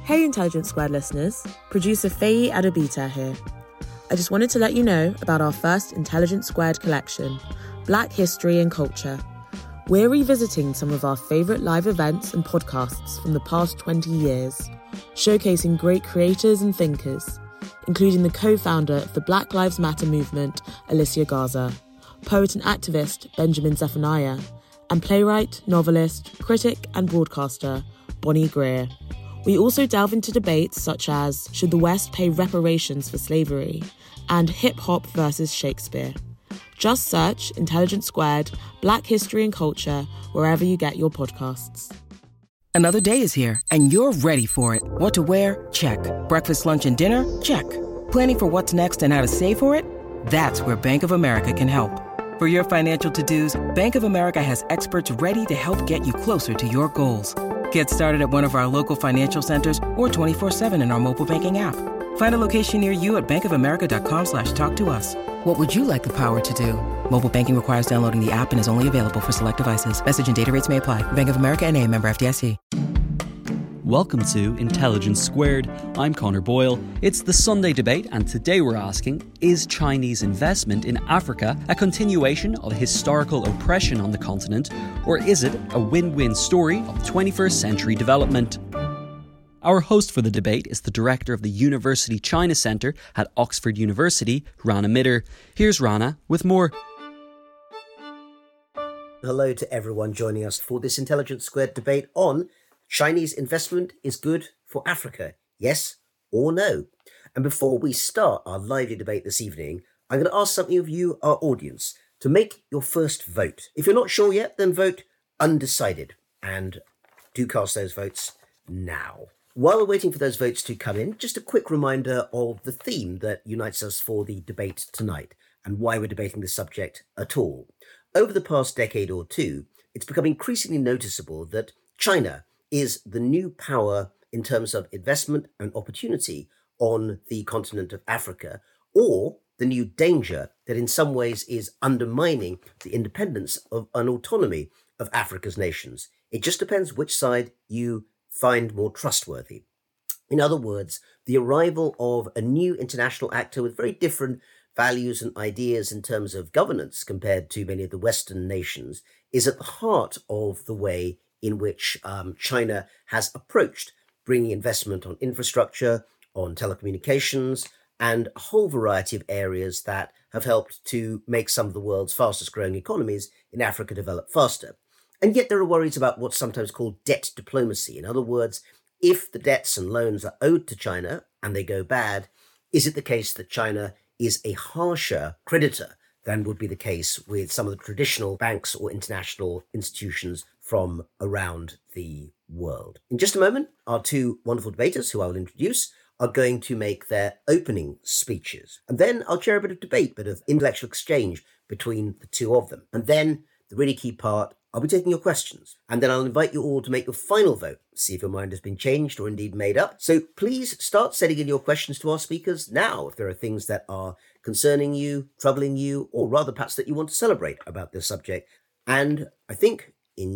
Hey Intelligence Squared listeners, producer Faye Adobita here. I just wanted to let you know about our first Intelligence Squared collection, Black History and Culture. We're revisiting some of our favourite live events and podcasts from the past 20 years, showcasing great creators and thinkers, including the co-founder of the Black Lives Matter movement, Alicia Garza, poet and activist Benjamin Zephaniah, and playwright, novelist, critic and broadcaster Bonnie Greer. We also delve into debates such as should the West pay reparations for slavery and hip-hop versus Shakespeare. Just search Intelligence Squared, Black History and Culture, wherever you get your podcasts. Another day is here, and you're ready for it. What to wear? Check. Breakfast, lunch, and dinner? Check. Planning for what's next and how to save for it? That's where Bank of America can help. For your financial to-dos, Bank of America has experts ready to help get you closer to your goals. Get started at one of our local financial centers or 24/7 in our mobile banking app. Find a location near you at bankofamerica.com/talktous. What would you like the power to do? Mobile banking requires downloading the app and is only available for select devices. Message and data rates may apply. Bank of America N.A., member FDIC. Welcome to Intelligence Squared. I'm Connor Boyle. It's the Sunday debate, and today we're asking, is Chinese investment in Africa a continuation of historical oppression on the continent, or is it a win-win story of 21st century development? Our host for the debate is the director of the University China Centre at Oxford University, Rana Mitter. Here's Rana with more. Hello to everyone joining us for this Intelligence Squared debate on Chinese investment is good for Africa, yes or no? And before we start our lively debate this evening, I'm going to ask something of you, our audience, to make your first vote. If you're not sure yet, then vote undecided, and do cast those votes now. While we're waiting for those votes to come in, just a quick reminder of the theme that unites us for the debate tonight and why we're debating this subject at all. Over the past decade or two, it's become increasingly noticeable that China is the new power in terms of investment and opportunity on the continent of Africa, or the new danger that in some ways is undermining the independence of an autonomy of Africa's nations. It just depends which side you find more trustworthy. In other words, the arrival of a new international actor with very different values and ideas in terms of governance compared to many of the Western nations is at the heart of the way in which China has approached bringing investment on infrastructure, on telecommunications, and a whole variety of areas that have helped to make some of the world's fastest growing economies in Africa develop faster. And yet there are worries about what's sometimes called debt diplomacy. In other words, if the debts and loans are owed to China and they go bad, is it the case that China is a harsher creditor than would be the case with some of the traditional banks or international institutions from around the world? In just a moment, our two wonderful debaters, who I will introduce, are going to make their opening speeches. And then I'll share a bit of debate, bit of intellectual exchange between the two of them. And then the really key part, I'll be taking your questions, and then I'll invite you all to make your final vote, see if your mind has been changed or indeed made up. So please start sending in your questions to our speakers now if there are things that are concerning you, troubling you, or rather perhaps that you want to celebrate about this subject. And I think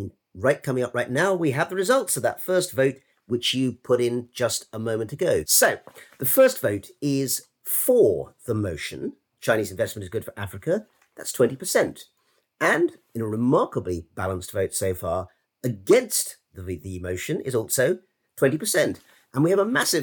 coming up right now, we have the results of that first vote, which you put in just a moment ago. So the first vote is for the motion, Chinese investment is good for Africa. That's 20%. And in a remarkably balanced vote so far, against the motion is also 20%. And we have a massive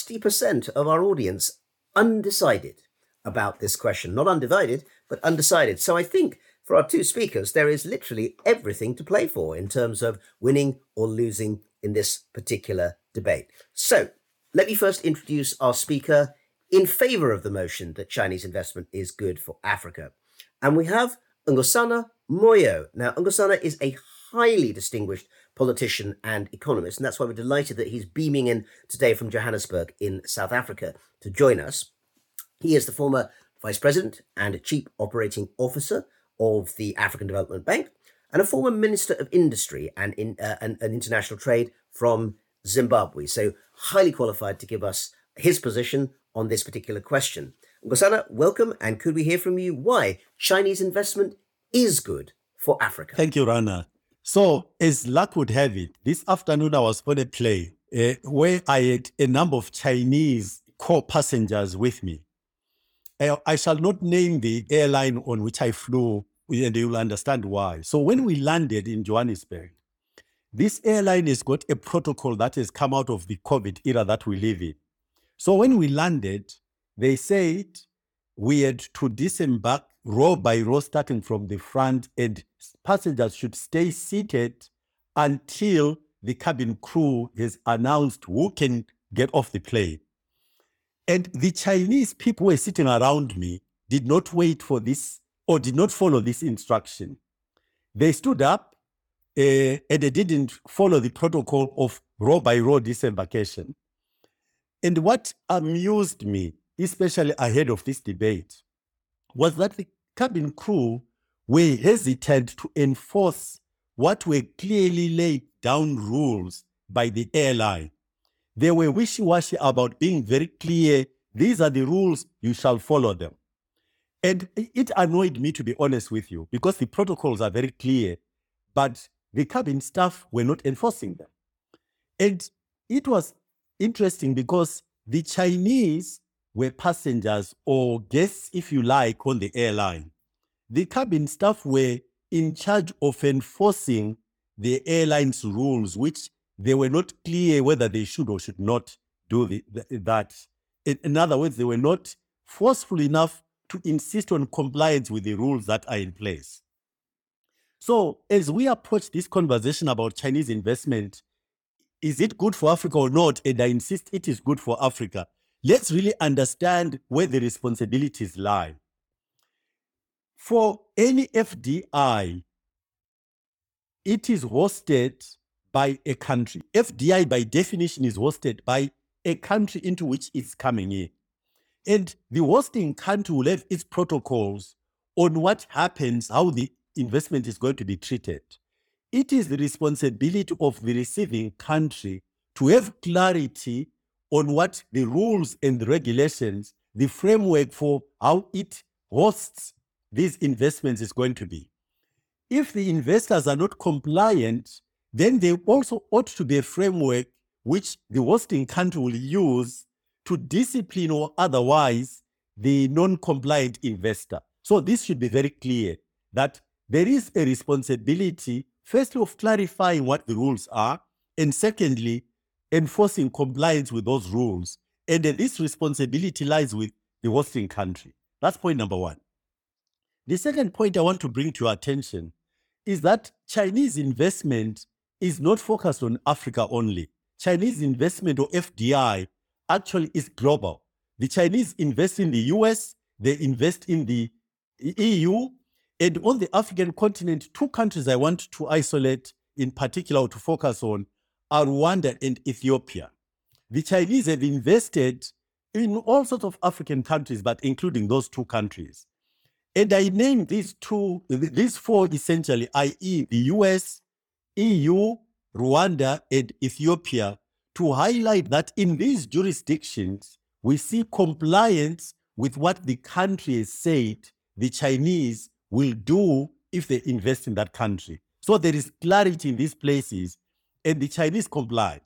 60% of our audience undecided about this question. Not undivided, but undecided. So I think for our two speakers, there is literally everything to play for in terms of winning or losing in this particular debate. So let me first introduce our speaker in favor of the motion that Chinese investment is good for Africa. And we have Nkosana Moyo. Now, Nkosana is a highly distinguished politician and economist, and that's why we're delighted that he's beaming in today from Johannesburg in South Africa to join us. He is the former Vice President and Chief Operating Officer of the African Development Bank and a former Minister of Industry and International Trade from Zimbabwe. So highly qualified to give us his position on this particular question. Nkosana, welcome, and could we hear from you why Chinese investment is good for Africa? Thank you, Rana. So, as luck would have it, this afternoon I was on a plane where I had a number of Chinese co-passengers with me. I shall not name the airline on which I flew, and you'll understand why. So when we landed in Johannesburg, this airline has got a protocol that has come out of the COVID era that we live in. So when we landed, they said we had to disembark row by row, starting from the front, and passengers should stay seated until the cabin crew has announced who can get off the plane. And the Chinese people who were sitting around me did not wait for this or did not follow this instruction. They stood up and they didn't follow the protocol of row by row disembarkation. And what amused me, especially ahead of this debate, was that the cabin crew were hesitant to enforce what were clearly laid down rules by the airline. They were wishy-washy about being very clear, these are the rules, you shall follow them. And it annoyed me, to be honest with you, because the protocols are very clear, but the cabin staff were not enforcing them. And it was interesting because the Chinese were passengers or guests, if you like, on the airline. The cabin staff were in charge of enforcing the airline's rules, which they were not clear whether they should or should not do that. In other words, they were not forceful enough to insist on compliance with the rules that are in place. So as we approach this conversation about Chinese investment, is it good for Africa or not? And I insist it is good for Africa. Let's really understand where the responsibilities lie. For any FDI, it is hosted by a country. FDI, by definition, is hosted by a country into which it's coming in. And the hosting country will have its protocols on what happens, how the investment is going to be treated. It is the responsibility of the receiving country to have clarity on what the rules and the regulations, the framework for how it hosts these investments is going to be. If the investors are not compliant, then there also ought to be a framework which the hosting country will use to discipline or otherwise the non-compliant investor. So this should be very clear that there is a responsibility, firstly, of clarifying what the rules are, and secondly, enforcing compliance with those rules. And this responsibility lies with the hosting country. That's point number one. The second point I want to bring to your attention is that Chinese investment is not focused on Africa only. Chinese investment, or FDI, actually is global. The Chinese invest in the US, they invest in the EU, and on the African continent, two countries I want to isolate in particular or to focus on are Rwanda and Ethiopia. The Chinese have invested in all sorts of African countries, but including those two countries. And I named these four essentially, i.e. the US, EU, Rwanda, and Ethiopia, to highlight that in these jurisdictions, we see compliance with what the country has said the Chinese will do if they invest in that country. So there is clarity in these places, and the Chinese comply.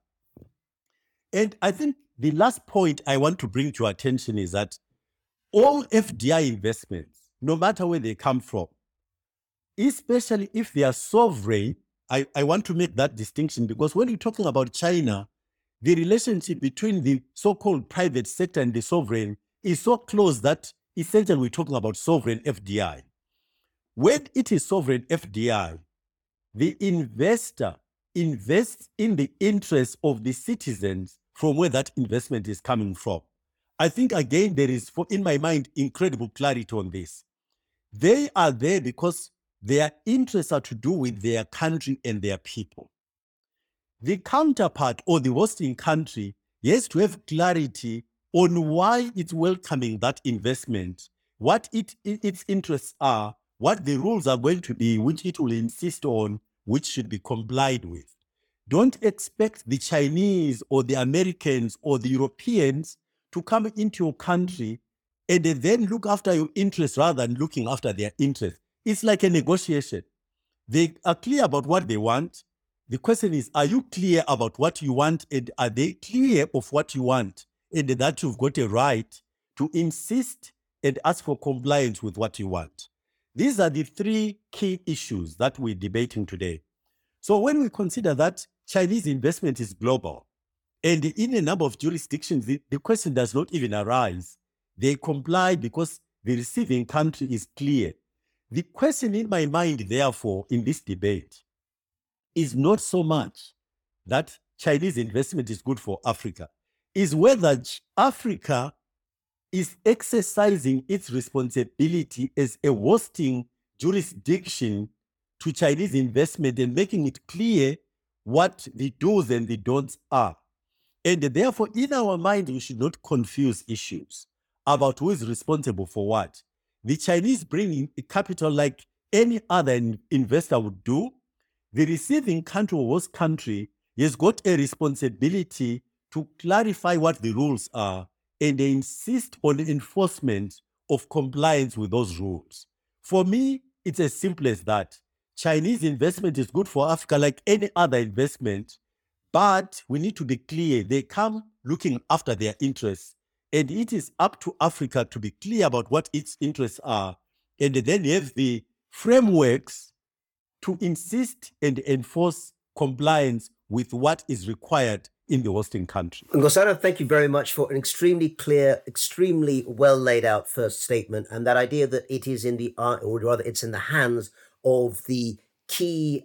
And I think the last point I want to bring to your attention is that all FDI investments, no matter where they come from, especially if they are sovereign, I want to make that distinction, because when you're talking about China, the relationship between the so-called private sector and the sovereign is so close that essentially we're talking about sovereign FDI. When it is sovereign FDI, the investor invests in the interest of the citizens from where that investment is coming from. I think, again, there is, in my mind, incredible clarity on this. They are there because their interests are to do with their country and their people. The counterpart, or the hosting country, has to have clarity on why it's welcoming that investment, what its interests are, what the rules are going to be, which it will insist on, which should be complied with. Don't expect the Chinese or the Americans or the Europeans to come into your country and then look after your interests rather than looking after their interests. It's like a negotiation. They are clear about what they want. The question is, are you clear about what you want, and are they clear of what you want, and that you've got a right to insist and ask for compliance with what you want? These are the three key issues that we're debating today. So when we consider that Chinese investment is global, and in a number of jurisdictions, the question does not even arise. They comply because the receiving country is clear. The question in my mind, therefore, in this debate is not so much that Chinese investment is good for Africa, is whether Africa is exercising its responsibility as a hosting jurisdiction to Chinese investment and making it clear what the do's and the don'ts are. And therefore, in our mind, we should not confuse issues about who is responsible for what. The Chinese bring in capital like any other investor would do. The receiving country or host country has got a responsibility to clarify what the rules are, and they insist on the enforcement of compliance with those rules. For me, it's as simple as that. Chinese investment is good for Africa like any other investment, but we need to be clear. They come looking after their interests, and it is up to Africa to be clear about what its interests are, and then have the frameworks to insist and enforce compliance with what is required in the hosting country. Nkosana, thank you very much for an extremely clear, extremely well laid out first statement, and that idea that it is in the, or rather it's in the hands of the key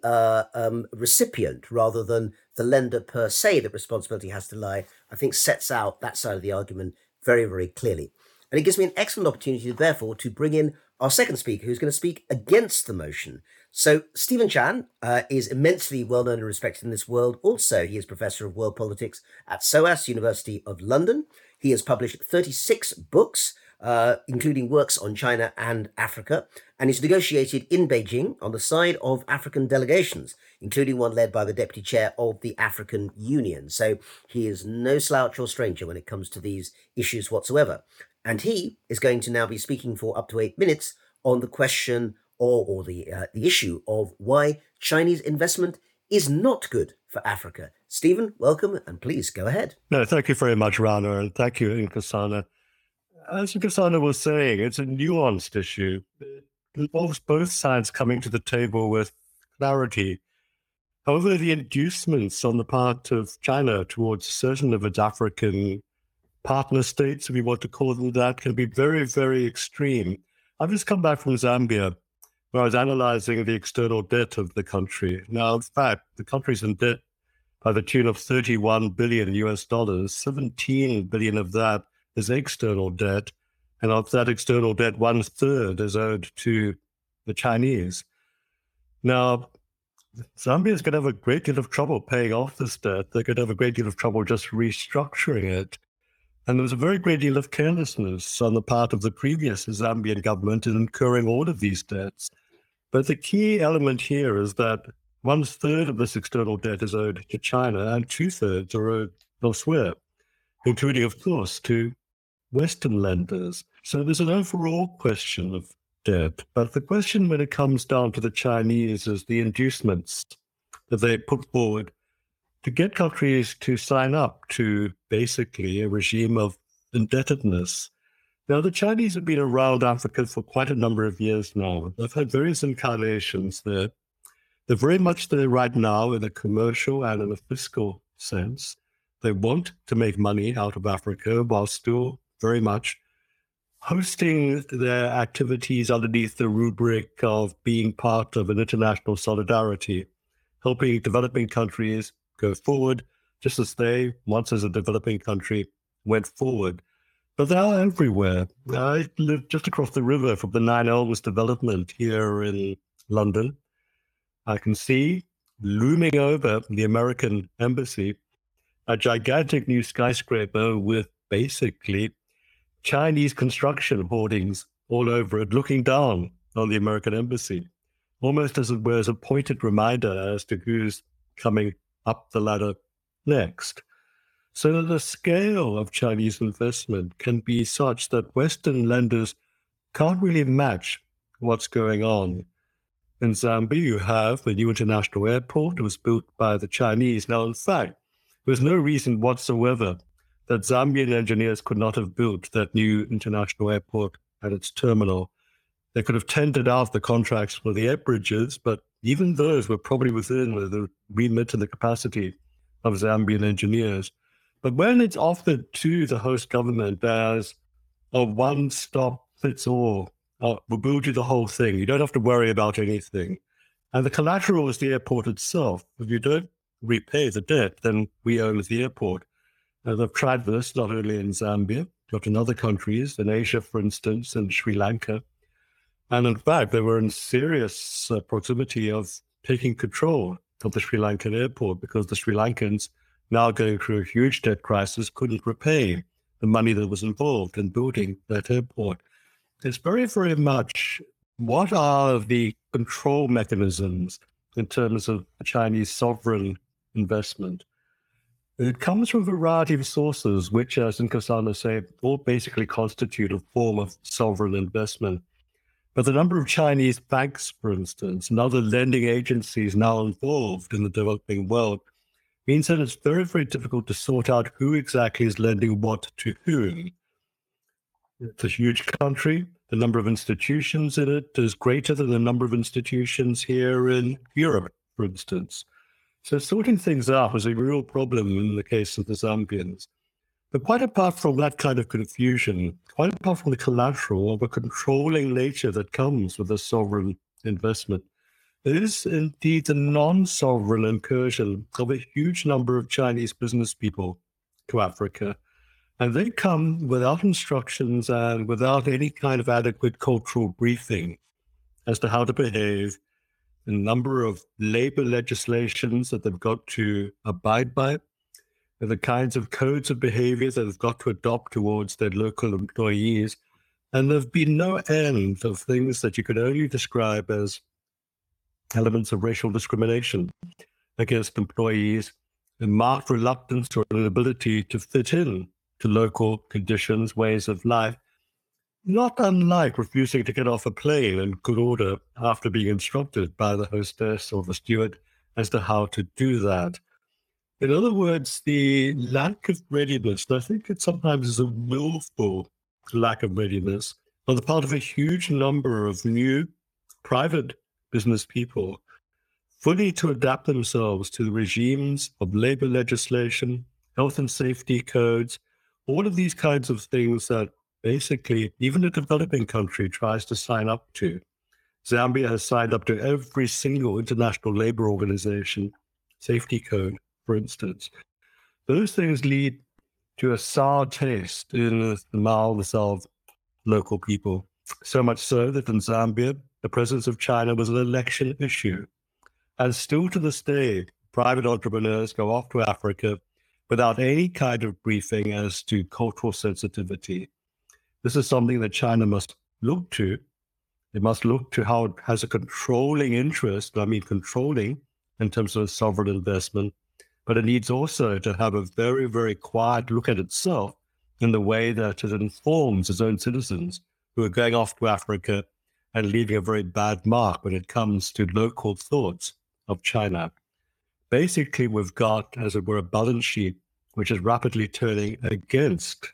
recipient rather than the lender per se that responsibility has to lie, I think sets out that side of the argument very, very clearly. And it gives me an excellent opportunity, therefore, to bring in our second speaker, who's going to speak against the motion. So Stephen Chan is immensely well-known and respected in this world. Also, he is Professor of World Politics at SOAS, University of London. He has published 36 books, including works on China and Africa, and he's negotiated in Beijing on the side of African delegations, including one led by the Deputy Chair of the African Union. So he is no slouch or stranger when it comes to these issues whatsoever. And he is going to now be speaking for up to 8 minutes on the question or the issue of why Chinese investment is not good for Africa. Stephen, welcome, and please go ahead. No, thank you very much, Rana, and thank you, Nkosana. As Nkosana was saying, it's a nuanced issue. It involves both sides coming to the table with clarity. However, the inducements on the part of China towards certain of its African partner states, if we want to call them that, can be very, very extreme. I've just come back from Zambia, where I was analyzing the external debt of the country. Now, in fact, the country's in debt by the tune of 31 billion US dollars. 17 billion of that is external debt. And of that external debt, 1/3 is owed to the Chinese. Now, Zambia is going to have a great deal of trouble paying off this debt. They're going to have a great deal of trouble just restructuring it. And there was a very great deal of carelessness on the part of the previous Zambian government in incurring all of these debts. But the key element here is that 1/3 of this external debt is owed to China and 2/3 are owed elsewhere, including, of course, to Western lenders. So there's an overall question of debt. But the question when it comes down to the Chinese is the inducements that they put forward to get countries to sign up to basically a regime of indebtedness. Now, the Chinese have been around Africa for quite a number of years now. They've had various incarnations there. They're very much there right now in a commercial and in a fiscal sense. They want to make money out of Africa while still very much hosting their activities underneath the rubric of being part of an international solidarity, helping developing countries go forward, just as they, once as a developing country, went forward. But they are everywhere. I live just across the river from the Nine Elms development here in London. I can see looming over the American embassy a gigantic new skyscraper with basically Chinese construction hoardings all over it, looking down on the American embassy, almost as it were as a pointed reminder as to who's coming up the ladder next. So that the scale of Chinese investment can be such that Western lenders can't really match what's going on. In Zambia, you have the new international airport. It was built by the Chinese. Now, in fact, there's no reason whatsoever that Zambian engineers could not have built that new international airport at its terminal. They could have tendered out the contracts for the air bridges, but even those were probably within the remit and the capacity of Zambian engineers. But when it's offered to the host government as a one-stop-fits-all, we'll build you the whole thing. You don't have to worry about anything. And the collateral is the airport itself. If you don't repay the debt, then we own the airport. They've tried this not only in Zambia, but in other countries, in Asia, for instance, and Sri Lanka. And in fact, they were in serious proximity of taking control of the Sri Lankan airport because the Sri Lankans, now going through a huge debt crisis, couldn't repay the money that was involved in building that airport. It's very, very much what are the control mechanisms in terms of Chinese sovereign investment. It comes from a variety of sources, which, as Nkosana said, all basically constitute a form of sovereign investment. But the number of Chinese banks, for instance, and other lending agencies now involved in the developing world means that it's very, very difficult to sort out who exactly is lending what to whom. It's a huge country. The number of institutions in it is greater than the number of institutions here in Europe, for instance. So sorting things out was a real problem in the case of the Zambians. But quite apart from that kind of confusion, quite apart from the collateral or the controlling nature that comes with a sovereign investment, there is indeed the non-sovereign incursion of a huge number of Chinese business people to Africa. And they come without instructions and without any kind of adequate cultural briefing as to how to behave, a number of labor legislations that they've got to abide by, the kinds of codes of behavior that they've got to adopt towards their local employees. And there've been no end of things that you could only describe as elements of racial discrimination against employees, a marked reluctance or inability to fit in to local conditions, ways of life, not unlike refusing to get off a plane in good order after being instructed by the hostess or the steward as to how to do that. In other words, the lack of readiness, and I think it sometimes is a willful lack of readiness on the part of a huge number of new private business people, fully to adapt themselves to the regimes of labor legislation, health and safety codes, all of these kinds of things that basically even a developing country tries to sign up to. Zambia has signed up to every single international labor organization, safety code, for instance. Those things lead to a sour taste in the mouths of local people. So much so that in Zambia, the presence of China was an election issue. And still to this day, private entrepreneurs go off to Africa without any kind of briefing as to cultural sensitivity. This is something that China must look to. It must look to how it has a controlling interest, controlling in terms of sovereign investment, but it needs also to have a very, very quiet look at itself in the way that it informs its own citizens who are going off to Africa and leaving a very bad mark when it comes to local thoughts of China. Basically, we've got, as it were, a balance sheet which is rapidly turning against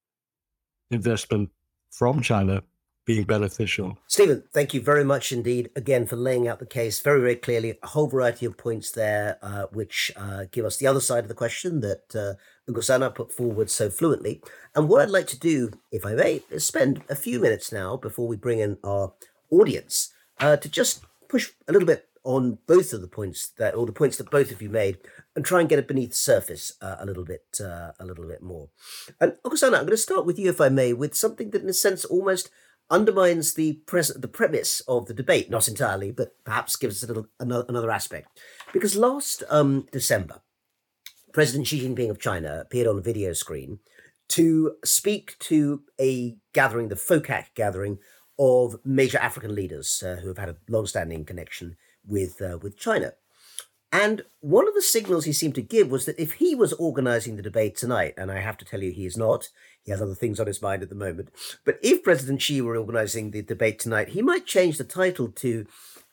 investment from China being beneficial. Stephen, thank you very much indeed, again, for laying out the case very, very clearly. A whole variety of points there, which give us the other side of the question that Nkosana put forward so fluently. And what I'd like to do, if I may, is spend a few minutes now before we bring in our audience to just push a little bit on both of the points that both of you made, and try and get it beneath the surface a little bit more. And Nkosana, I'm going to start with you, if I may, with something that, in a sense, almost undermines the premise of the debate, not entirely, but perhaps gives us another aspect. Because last December, President Xi Jinping of China appeared on a video screen to speak to a gathering, the FOCAC gathering, of major African leaders who have had a long-standing connection with China. And one of the signals he seemed to give was that if he was organizing the debate tonight, and I have to tell you he is not, he has other things on his mind at the moment, but if President Xi were organizing the debate tonight, he might change the title to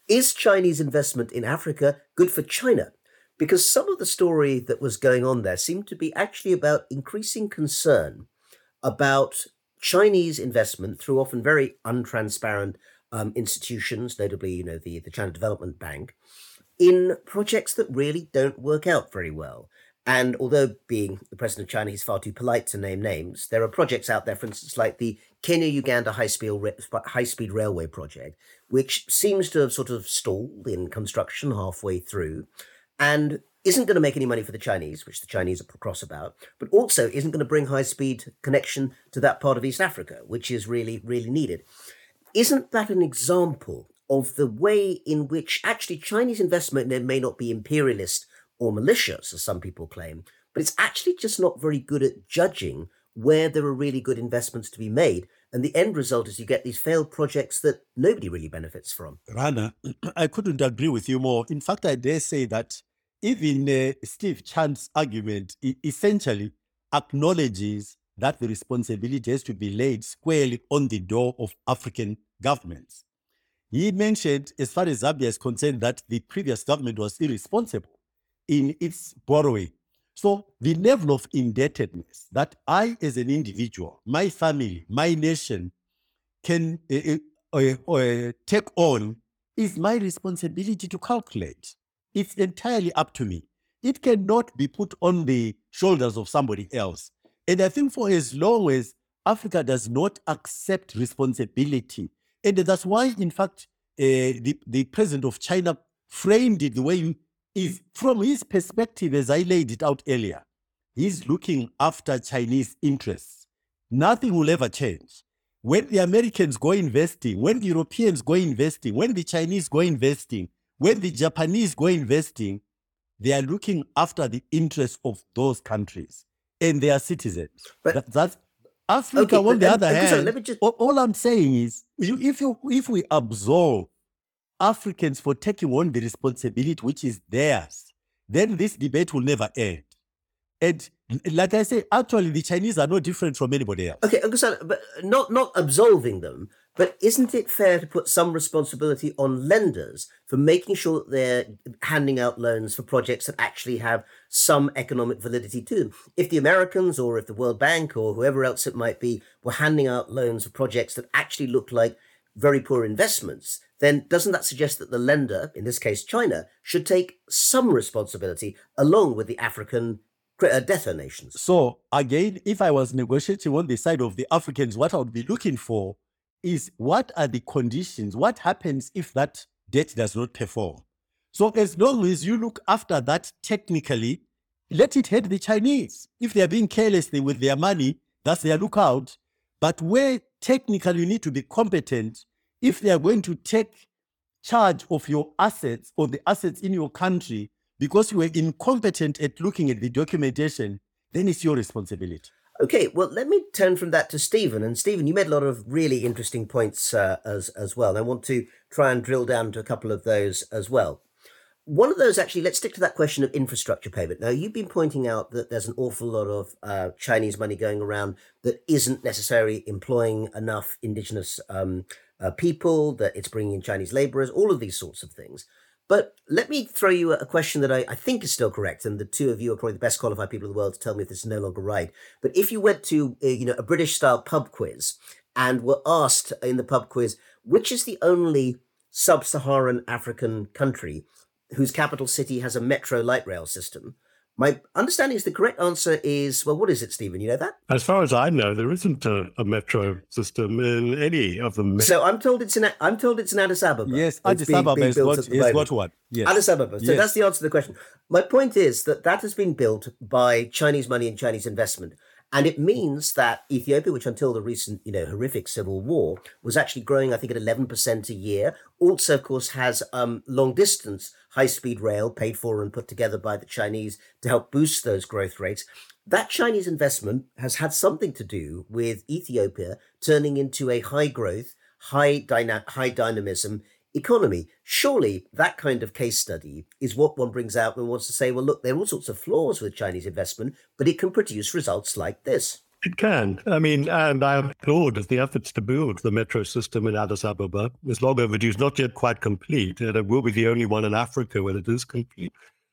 Is Chinese investment in Africa good for China? Because some of the story that was going on there seemed to be actually about increasing concern about Chinese investment through often very untransparent institutions, notably, the China Development Bank, in projects that really don't work out very well. And although being the president of China, he's far too polite to name names, there are projects out there, for instance, like the Kenya-Uganda high-speed railway project, which seems to have sort of stalled in construction halfway through and isn't going to make any money for the Chinese, which the Chinese are cross about, but also isn't going to bring high-speed connection to that part of East Africa, which is really, really needed. Isn't that an example of the way in which actually Chinese investment may not be imperialist or malicious, as some people claim, but it's actually just not very good at judging where there are really good investments to be made. And the end result is you get these failed projects that nobody really benefits from. Rana, I couldn't agree with you more. In fact, I dare say that even Steve Chan's argument essentially acknowledges that the responsibility has to be laid squarely on the door of African governments. He mentioned, as far as Zambia is concerned, that the previous government was irresponsible in its borrowing. So the level of indebtedness that I, as an individual, my family, my nation can take on is my responsibility to calculate. It's entirely up to me. It cannot be put on the shoulders of somebody else. And I think for as long as Africa does not accept responsibility, and that's why, in fact, the president of China framed it the way he is, from his perspective, as I laid it out earlier, he's looking after Chinese interests. Nothing will ever change. When the Americans go investing, when the Europeans go investing, when the Chinese go investing, when the Japanese go investing, they are looking after the interests of those countries and their citizens. But that's Africa, okay, on the other hand, all I'm saying is, if we absolve Africans for taking on the responsibility which is theirs, then this debate will never end. And like I say, actually, the Chinese are no different from anybody else. Okay, but not absolving them, but isn't it fair to put some responsibility on lenders for making sure that they're handing out loans for projects that actually have some economic validity to them? If the Americans or if the World Bank or whoever else it might be were handing out loans for projects that actually look like very poor investments, then doesn't that suggest that the lender, in this case China, should take some responsibility along with the African debtor nations? So again, if I was negotiating on the side of the Africans, what I would be looking for is what are the conditions? What happens if that debt does not perform? So as long as you look after that technically, let it hit the Chinese. If they are being careless with their money, that's their lookout. But where technically you need to be competent, if they are going to take charge of your assets or the assets in your country because you were incompetent at looking at the documentation, then it's your responsibility. Okay, well, let me turn from that to Stephen. And Stephen, you made a lot of really interesting points as well. And I want to try and drill down to a couple of those as well. One of those, actually, let's stick to that question of infrastructure payment. Now, you've been pointing out that there's an awful lot of Chinese money going around that isn't necessarily employing enough indigenous people, that it's bringing in Chinese laborers, all of these sorts of things. But let me throw you a question that I think is still correct, and the two of you are probably the best qualified people in the world to tell me if this is no longer right. But if you went to a British-style pub quiz and were asked in the pub quiz, which is the only sub-Saharan African country whose capital city has a metro light rail system, my understanding is the correct answer is, well, what is it, Stephen? You know that? As far as I know, there isn't a metro system in any of them. So I'm told it's in Addis Ababa. Yes, Addis Ababa is what one. Yes. Addis Ababa. So that's the answer to the question. My point is that has been built by Chinese money and Chinese investment. And it means that Ethiopia, which until the recent, horrific civil war, was actually growing, I think, at 11% a year, also, of course, has long distance high-speed rail paid for and put together by the Chinese to help boost those growth rates. That Chinese investment has had something to do with Ethiopia turning into a high-growth, high dynamism economy. Surely that kind of case study is what one brings out when one wants to say, well, look, there are all sorts of flaws with Chinese investment, but it can produce results like this. It can. I mean, and I applaud the efforts to build the metro system in Addis Ababa. It's long overdue. It's not yet quite complete, and it will be the only one in Africa when it is complete.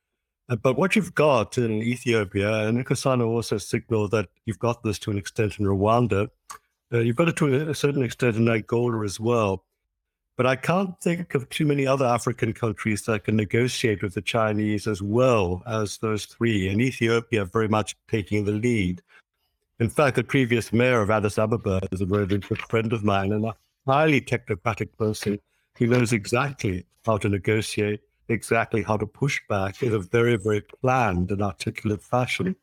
But what you've got in Ethiopia, and Nkosana also signaled that you've got this to an extent in Rwanda, you've got it to a certain extent in Angola as well. But I can't think of too many other African countries that can negotiate with the Chinese as well as those three, and Ethiopia very much taking the lead. In fact, the previous mayor of Addis Ababa is a very good friend of mine and a highly technocratic person who knows exactly how to negotiate, exactly how to push back in a very, very planned and articulate fashion.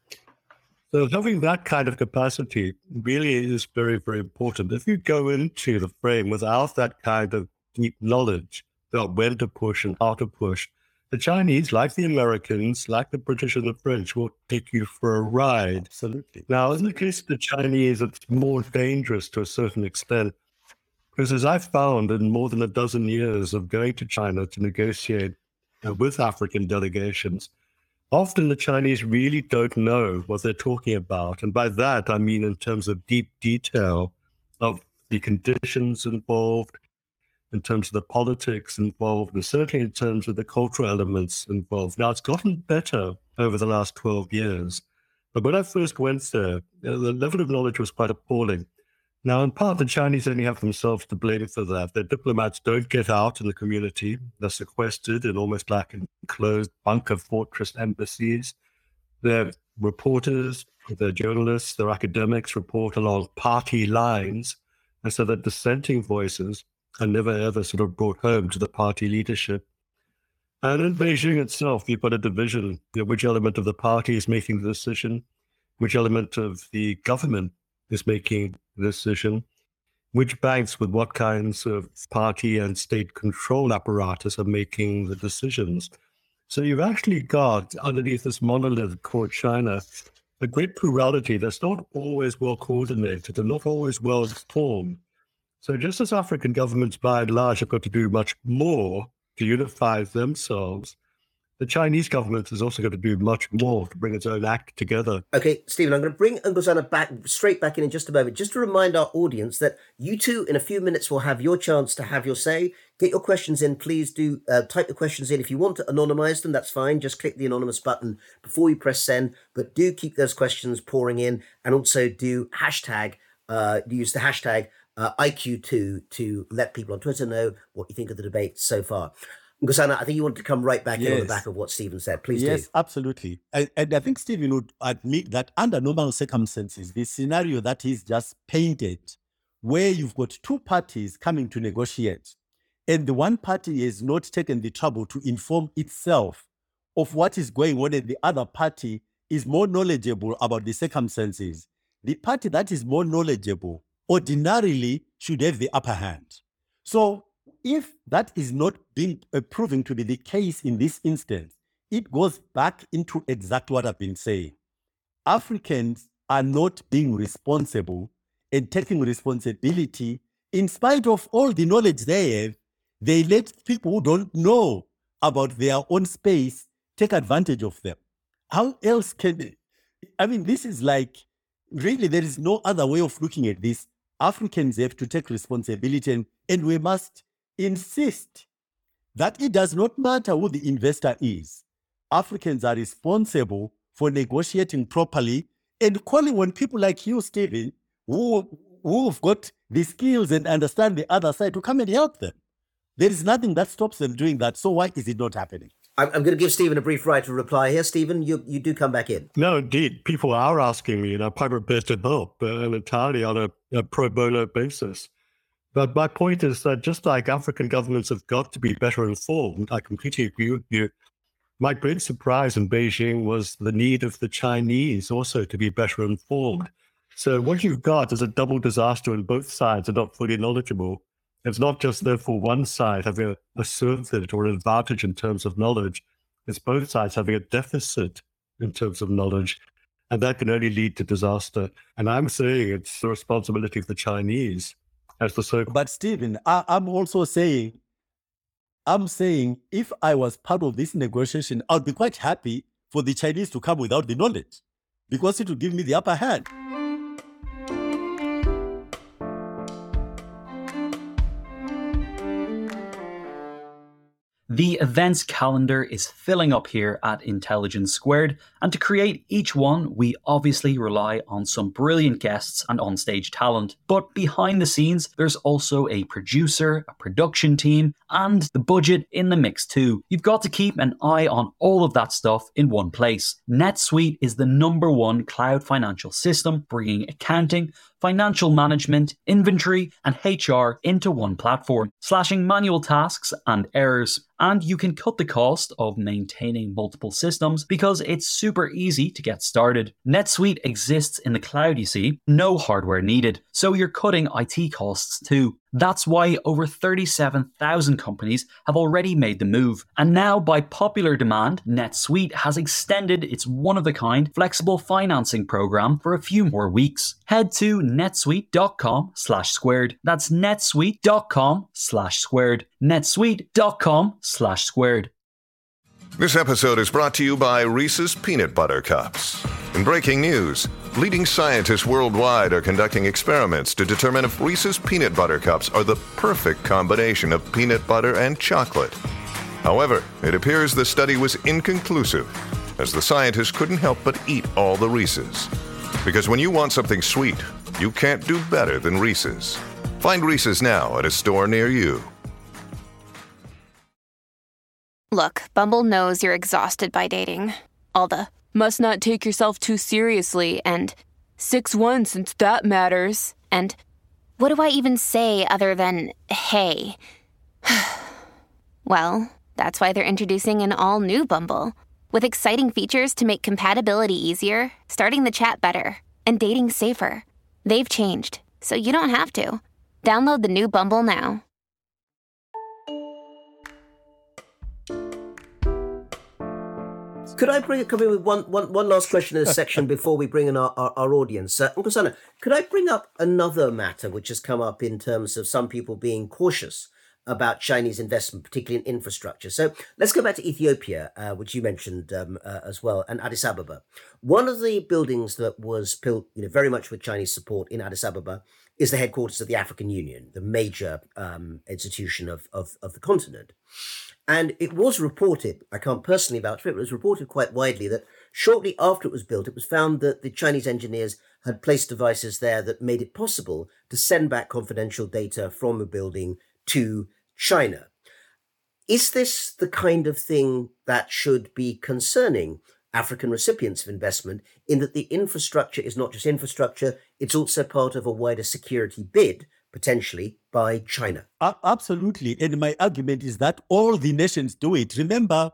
So having that kind of capacity really is very, very important. If you go into the frame without that kind of deep knowledge about when to push and how to push, the Chinese, like the Americans, like the British and the French, will take you for a ride. Absolutely. Now, in the case of the Chinese, it's more dangerous to a certain extent, because as I've found in more than a dozen years of going to China to negotiate with African delegations, often the Chinese really don't know what they're talking about. And by that, I mean in terms of deep detail of the conditions involved, in terms of the politics involved, and certainly in terms of the cultural elements involved. Now, it's gotten better over the last 12 years. But when I first went there, the level of knowledge was quite appalling. Now, in part, the Chinese only have themselves to blame for that. Their diplomats don't get out in the community. They're sequestered in almost like enclosed bunker fortress embassies. Their reporters, their journalists, their academics report along party lines. And so that dissenting voices are never ever sort of brought home to the party leadership. And in Beijing itself, you've got a division, which element of the party is making the decision, which element of the government is making the decision, which banks with what kinds of party and state control apparatus are making the decisions. So you've actually got, underneath this monolith called China, a great plurality that's not always well coordinated and not always well informed. So just as African governments, by and large, have got to do much more to unify themselves, the Chinese government has also got to do much more to bring its own act together. Okay, Stephen, I'm going to bring Nkosana straight back in just a moment, just to remind our audience that you two, in a few minutes, will have your chance to have your say. Get your questions in. Please do type the questions in. If you want to anonymize them, that's fine. Just click the anonymous button before you press send. But do keep those questions pouring in, and also do use the hashtag IQ2 to let people on Twitter know what you think of the debate so far. Nkosana, I think you want to come right back in on the back of what Stephen said. Please do. Yes, absolutely. And I think Stephen would admit that under normal circumstances, the scenario that he's just painted, where you've got two parties coming to negotiate, and the one party has not taken the trouble to inform itself of what is going on, and the other party is more knowledgeable about the circumstances. The party that is more knowledgeable ordinarily should have the upper hand. So if that is not being proving to be the case in this instance, it goes back into exactly what I've been saying. Africans are not being responsible and taking responsibility. In spite of all the knowledge they have, they let people who don't know about their own space take advantage of them. How else can they? I mean, this is like, really, there is no other way of looking at this. Africans have to take responsibility, and we must insist that it does not matter who the investor is. Africans are responsible for negotiating properly and calling on people like you, Stephen, who've got the skills and understand the other side to come and help them. There is nothing that stops them doing that. So why is it not happening? I'm going to give Stephen a brief right to reply here. Stephen, you do come back in. No, indeed. People are asking me, and I'm quite prepared to help, and entirely on a pro bono basis. But my point is that just like African governments have got to be better informed, I completely agree with you. My great surprise in Beijing was the need of the Chinese also to be better informed. So what you've got is a double disaster, and both sides are not fully knowledgeable. It's not just therefore one side having a surfeit or an advantage in terms of knowledge. It's both sides having a deficit in terms of knowledge. And that can only lead to disaster. And I'm saying it's the responsibility of the Chinese as the so. But Stephen, I'm saying if I was part of this negotiation, I'd be quite happy for the Chinese to come without the knowledge, because it would give me the upper hand. The events calendar is filling up here at Intelligence Squared, and to create each one, we obviously rely on some brilliant guests and onstage talent. But behind the scenes, there's also a producer, a production team, and the budget in the mix too. You've got to keep an eye on all of that stuff in one place. NetSuite is the #1 cloud financial system, bringing accounting, financial management, inventory, and HR into one platform, slashing manual tasks and errors. And you can cut the cost of maintaining multiple systems because it's super easy to get started. NetSuite exists in the cloud, you see, no hardware needed, so you're cutting IT costs too. That's why over 37,000 companies have already made the move. And now, by popular demand, NetSuite has extended its one-of-a-kind flexible financing program for a few more weeks. Head to netsuite.com/squared. That's netsuite.com/squared. netsuite.com/squared. This episode is brought to you by Reese's Peanut Butter Cups. In breaking news, leading scientists worldwide are conducting experiments to determine if Reese's Peanut Butter Cups are the perfect combination of peanut butter and chocolate. However, it appears the study was inconclusive, as the scientists couldn't help but eat all the Reese's. Because when you want something sweet, you can't do better than Reese's. Find Reese's now at a store near you. Look, Bumble knows you're exhausted by dating. All the, must not take yourself too seriously, and 6'1" since that matters, and what do I even say other than, hey? Well, that's why they're introducing an all-new Bumble, with exciting features to make compatibility easier, starting the chat better, and dating safer. They've changed, so you don't have to. Download the new Bumble now. Could I come in with one last question in this section before we bring in our audience? Nkosana, could I bring up another matter which has come up in terms of some people being cautious about Chinese investment, particularly in infrastructure? So let's go back to Ethiopia, which you mentioned as well, and Addis Ababa. One of the buildings that was built, very much with Chinese support in Addis Ababa is the headquarters of the African Union, the major institution of the continent. And it was reported, I can't personally vouch for it, but it was reported quite widely that shortly after it was built, it was found that the Chinese engineers had placed devices there that made it possible to send back confidential data from the building to China. Is this the kind of thing that should be concerning African recipients of investment, in that the infrastructure is not just infrastructure, it's also part of a wider security bid, potentially, by China? Absolutely. And my argument is that all the nations do it. Remember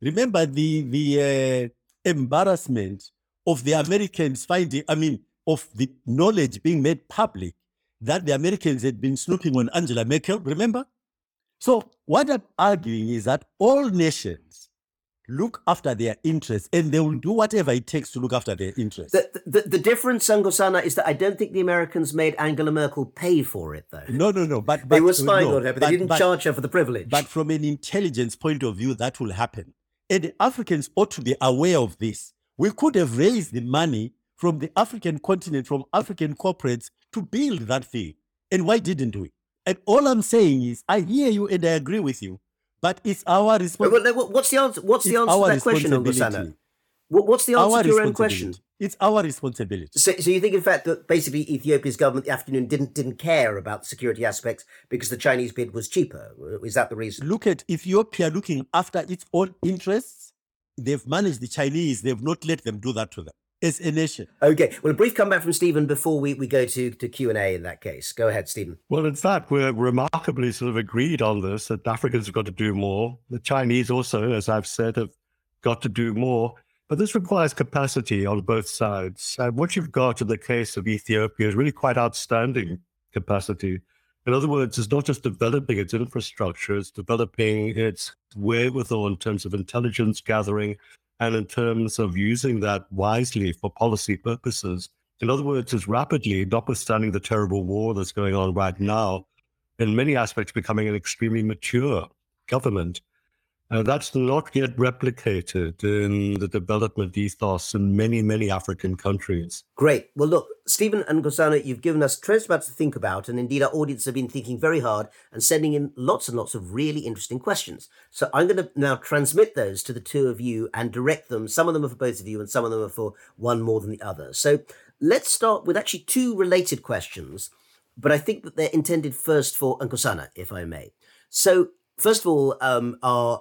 the embarrassment of the Americans of the knowledge being made public that the Americans had been snooping on Angela Merkel, remember? So what I'm arguing is that all nations look after their interests, and they will do whatever it takes to look after their interests. The difference, Nkosana, is that I don't think the Americans made Angela Merkel pay for it, though. No. But they were spying on her, but they didn't charge her for the privilege. But from an intelligence point of view, that will happen. And the Africans ought to be aware of this. We could have raised the money from the African continent, from African corporates, to build that thing. And why didn't we? And all I'm saying is, I hear you and I agree with you. But it's our responsibility. What's the answer? What's the answer to that question, Nkosana? What's the answer to your own question? It's our responsibility. So you think, in fact, that basically Ethiopia's government, the African Union, didn't care about the security aspects because the Chinese bid was cheaper? Is that the reason? Look at Ethiopia looking after its own interests. They've managed the Chinese. They've not let them do that to them as a nation. Okay. Well, a brief comeback from Stephen before we go to Q&A in that case. Go ahead, Stephen. Well, in fact, we're remarkably sort of agreed on this, that Africans have got to do more. The Chinese also, as I've said, have got to do more. But this requires capacity on both sides. And what you've got in the case of Ethiopia is really quite outstanding capacity. In other words, it's not just developing its infrastructure, it's developing its wherewithal in terms of intelligence gathering and in terms of using that wisely for policy purposes. In other words, it's rapidly, notwithstanding the terrible war that's going on right now, in many aspects becoming an extremely mature government. That's not yet replicated in the development ethos in many, many African countries. Great. Well, look, Stephen and Nkosana, you've given us tremendous amounts to think about, and indeed our audience have been thinking very hard and sending in lots and lots of really interesting questions. So I'm going to now transmit those to the two of you and direct them. Some of them are for both of you and some of them are for one more than the other. So let's start with actually two related questions, but I think that they're intended first for Nkosana, if I may. So first of all, our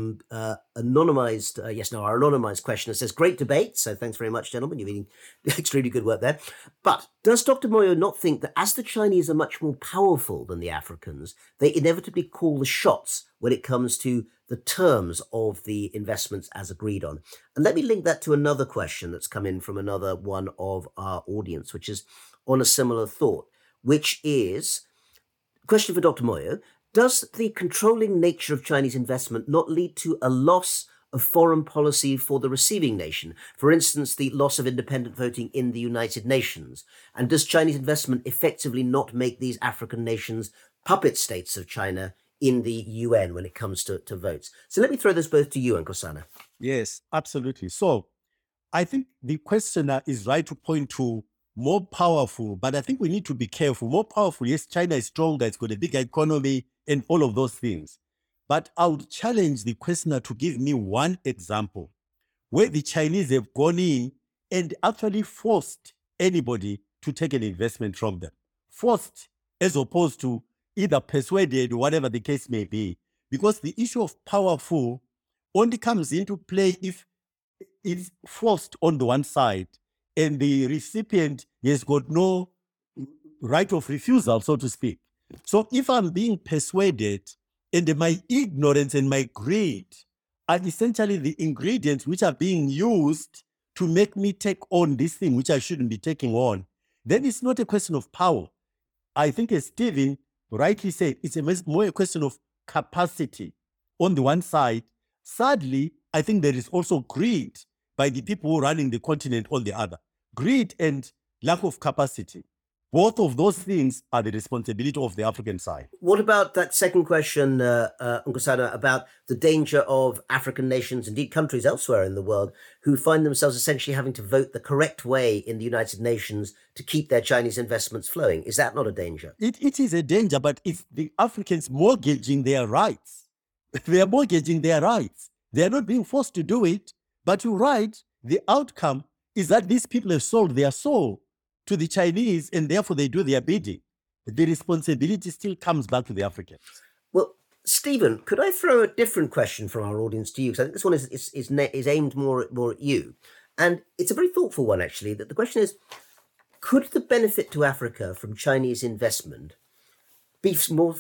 anonymized questioner says, great debate. So thanks very much, gentlemen. You're doing extremely good work there. But does Dr. Moyo not think that as the Chinese are much more powerful than the Africans, they inevitably call the shots when it comes to the terms of the investments as agreed on? And let me link that to another question that's come in from another one of our audience, which is on a similar thought, which is a question for Dr. Moyo. Does the controlling nature of Chinese investment not lead to a loss of foreign policy for the receiving nation? For instance, the loss of independent voting in the United Nations. And does Chinese investment effectively not make these African nations puppet states of China in the UN when it comes to votes? So let me throw this both to you, Nkosana. Yes, absolutely. So I think the questioner is right to point to more powerful, but I think we need to be careful. More powerful, yes, China is stronger, it's got a bigger economy and all of those things. But I would challenge the questioner to give me one example where the Chinese have gone in and actually forced anybody to take an investment from them. Forced, as opposed to either persuaded or whatever the case may be. Because the issue of powerful only comes into play if it's forced on the one side and the recipient has got no right of refusal, so to speak. So if I'm being persuaded and my ignorance and my greed are essentially the ingredients which are being used to make me take on this thing which I shouldn't be taking on, then it's not a question of power. I think as Stephen rightly said, it's more a question of capacity on the one side. Sadly, I think there is also greed by the people who are running the continent on the other. Greed and lack of capacity. Both of those things are the responsibility of the African side. What about that second question, Nkosana, about the danger of African nations, indeed countries elsewhere in the world, who find themselves essentially having to vote the correct way in the United Nations to keep their Chinese investments flowing? Is that not a danger? It is a danger, but it's the Africans mortgaging their rights. They are mortgaging their rights. They are not being forced to do it, but you're right, the outcome is that these people have sold their soul to the Chinese, and therefore they do their bidding. The responsibility still comes back to the Africans. Well, Stephen, could I throw a different question from our audience to you? Because I think this one is aimed more at you. And it's a very thoughtful one, actually. That the question is, could the benefit to Africa from Chinese investment be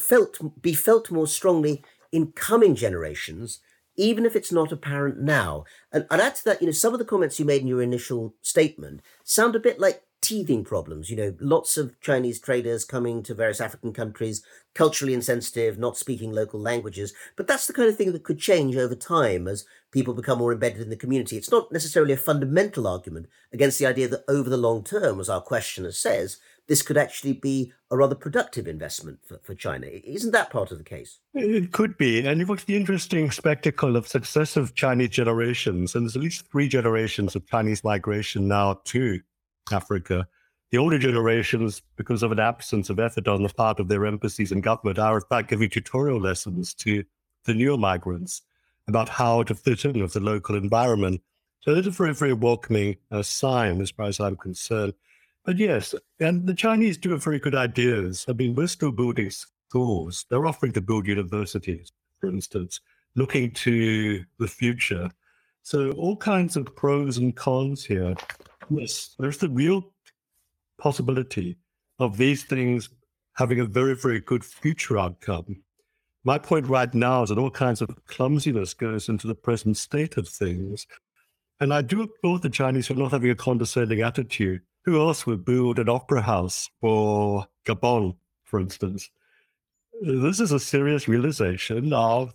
felt more strongly in coming generations, even if it's not apparent now? And I'd add to that, some of the comments you made in your initial statement sound a bit like teething problems. Lots of Chinese traders coming to various African countries, culturally insensitive, not speaking local languages. But that's the kind of thing that could change over time as people become more embedded in the community. It's not necessarily a fundamental argument against the idea that over the long term, as our questioner says, this could actually be a rather productive investment for China. Isn't that part of the case? It could be. And you've got the interesting spectacle of successive Chinese generations. And there's at least 3 generations of Chinese migration now to Africa. The older generations, because of an absence of effort on the part of their embassies and government, are in fact giving tutorial lessons to the newer migrants about how to fit in with the local environment. So it's a very, very welcoming sign as far as I'm concerned. But yes, and the Chinese do have very good ideas. I mean, we're still building schools. They're offering to build universities, for instance, looking to the future. So all kinds of pros and cons here. Yes, there's the real possibility of these things having a very, very good future outcome. My point right now is that all kinds of clumsiness goes into the present state of things. And I do applaud the Chinese for not having a condescending attitude. Who else would build an opera house for Gabon, for instance? This is a serious realization of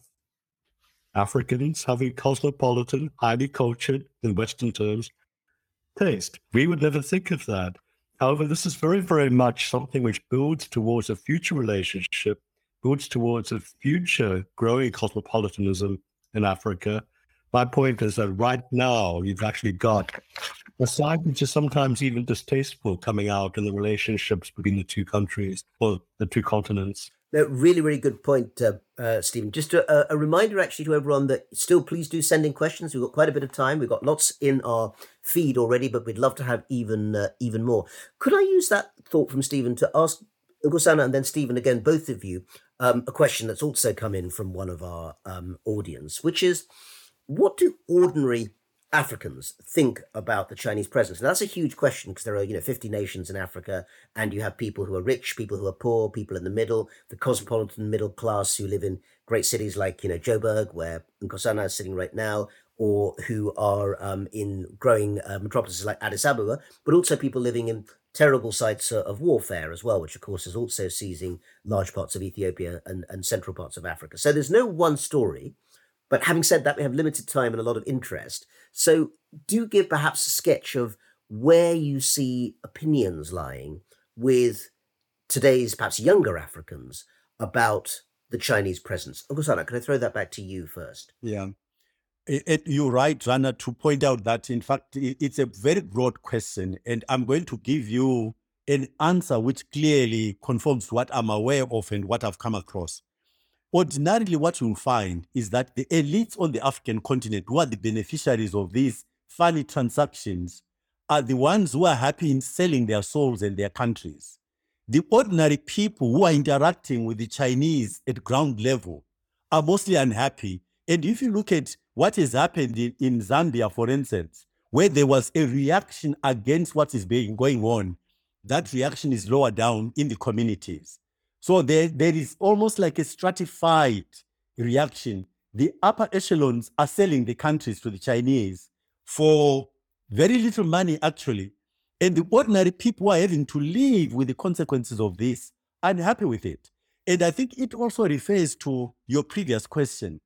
Africans having cosmopolitan, highly cultured, in Western terms, taste. We would never think of that. However, this is very, very much something which builds towards a future relationship, builds towards a future growing cosmopolitanism in Africa. My point is that right now you've actually got a side which is sometimes even distasteful coming out in the relationships between the two countries or the two continents. No, really, really good point, Stephen. Just a reminder, actually, to everyone that still please do send in questions. We've got quite a bit of time. We've got lots in our feed already, but we'd love to have even more. Could I use that thought from Stephen to ask Nkosana and then Stephen again, both of you, a question that's also come in from one of our audience, which is, what do ordinary Africans think about the Chinese presence? And that's a huge question because there are, 50 nations in Africa, and you have people who are rich, people who are poor, people in the middle, the cosmopolitan middle class who live in great cities like, Joburg, where Nkosana is sitting right now, or who are in growing metropolises like Addis Ababa, but also people living in terrible sites of warfare as well, which of course is also seizing large parts of Ethiopia and central parts of Africa. So there's no one story. But having said that, we have limited time and a lot of interest. So do give perhaps a sketch of where you see opinions lying with today's perhaps younger Africans about the Chinese presence. Nkosana, can I throw that back to you first? Yeah. You're right, Rana, to point out that, in fact, it's a very broad question, and I'm going to give you an answer which clearly confirms what I'm aware of and what I've come across. Ordinarily, what you'll find is that the elites on the African continent, who are the beneficiaries of these funny transactions, are the ones who are happy in selling their souls and their countries. The ordinary people who are interacting with the Chinese at ground level are mostly unhappy. And if you look at what has happened in Zambia, for instance, where there was a reaction against what is going on, that reaction is lower down in the communities. So there is almost like a stratified reaction. The upper echelons are selling the countries to the Chinese for very little money, actually. And the ordinary people are having to live with the consequences of this, unhappy with it. And I think it also refers to your previous question.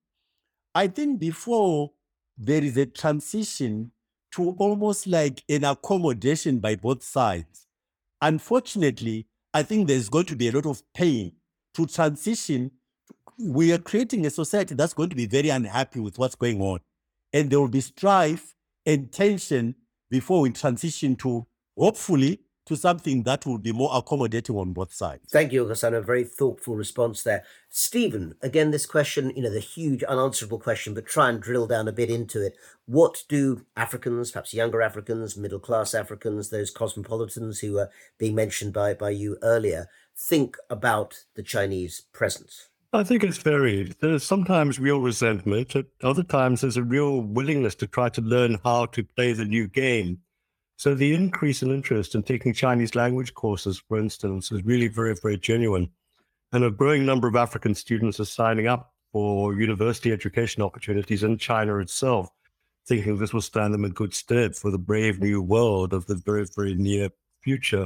I think before there is a transition to almost like an accommodation by both sides, unfortunately, I think there's going to be a lot of pain to transition. We are creating a society that's going to be very unhappy with what's going on. And there will be strife and tension before we transition to, hopefully, to something that will be more accommodating on both sides. Thank you, Nkosana. A very thoughtful response there. Stephen, again, this question, the huge unanswerable question, but try and drill down a bit into it. What do Africans, perhaps younger Africans, middle-class Africans, those cosmopolitans who are being mentioned by you earlier, think about the Chinese presence? I think it's varied. There's sometimes real resentment. At other times, there's a real willingness to try to learn how to play the new game. So the increase in interest in taking Chinese language courses, for instance, is really very, very genuine. And a growing number of African students are signing up for university education opportunities in China itself, thinking this will stand them in good stead for the brave new world of the very, very near future.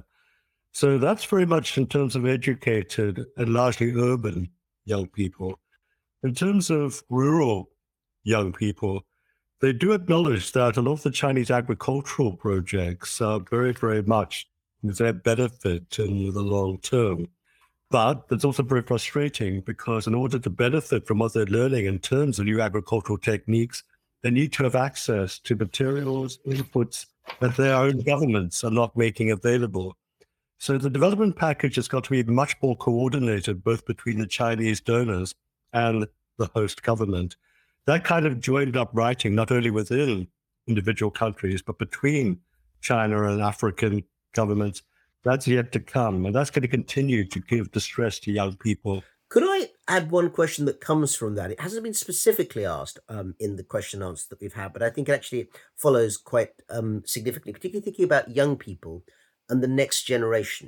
So that's very much in terms of educated and largely urban young people. In terms of rural young people, they do acknowledge that a lot of the Chinese agricultural projects are very, very much their benefit in the long term. But it's also very frustrating because in order to benefit from what they're learning in terms of new agricultural techniques, they need to have access to materials, inputs that their own governments are not making available. So the development package has got to be much more coordinated, both between the Chinese donors and the host government. That kind of joined up writing, not only within individual countries, but between China and African governments, that's yet to come. And that's going to continue to give distress to young people. Could I add one question that comes from that? It hasn't been specifically asked in the question and answer that we've had, but I think it actually follows quite significantly, particularly thinking about young people and the next generation.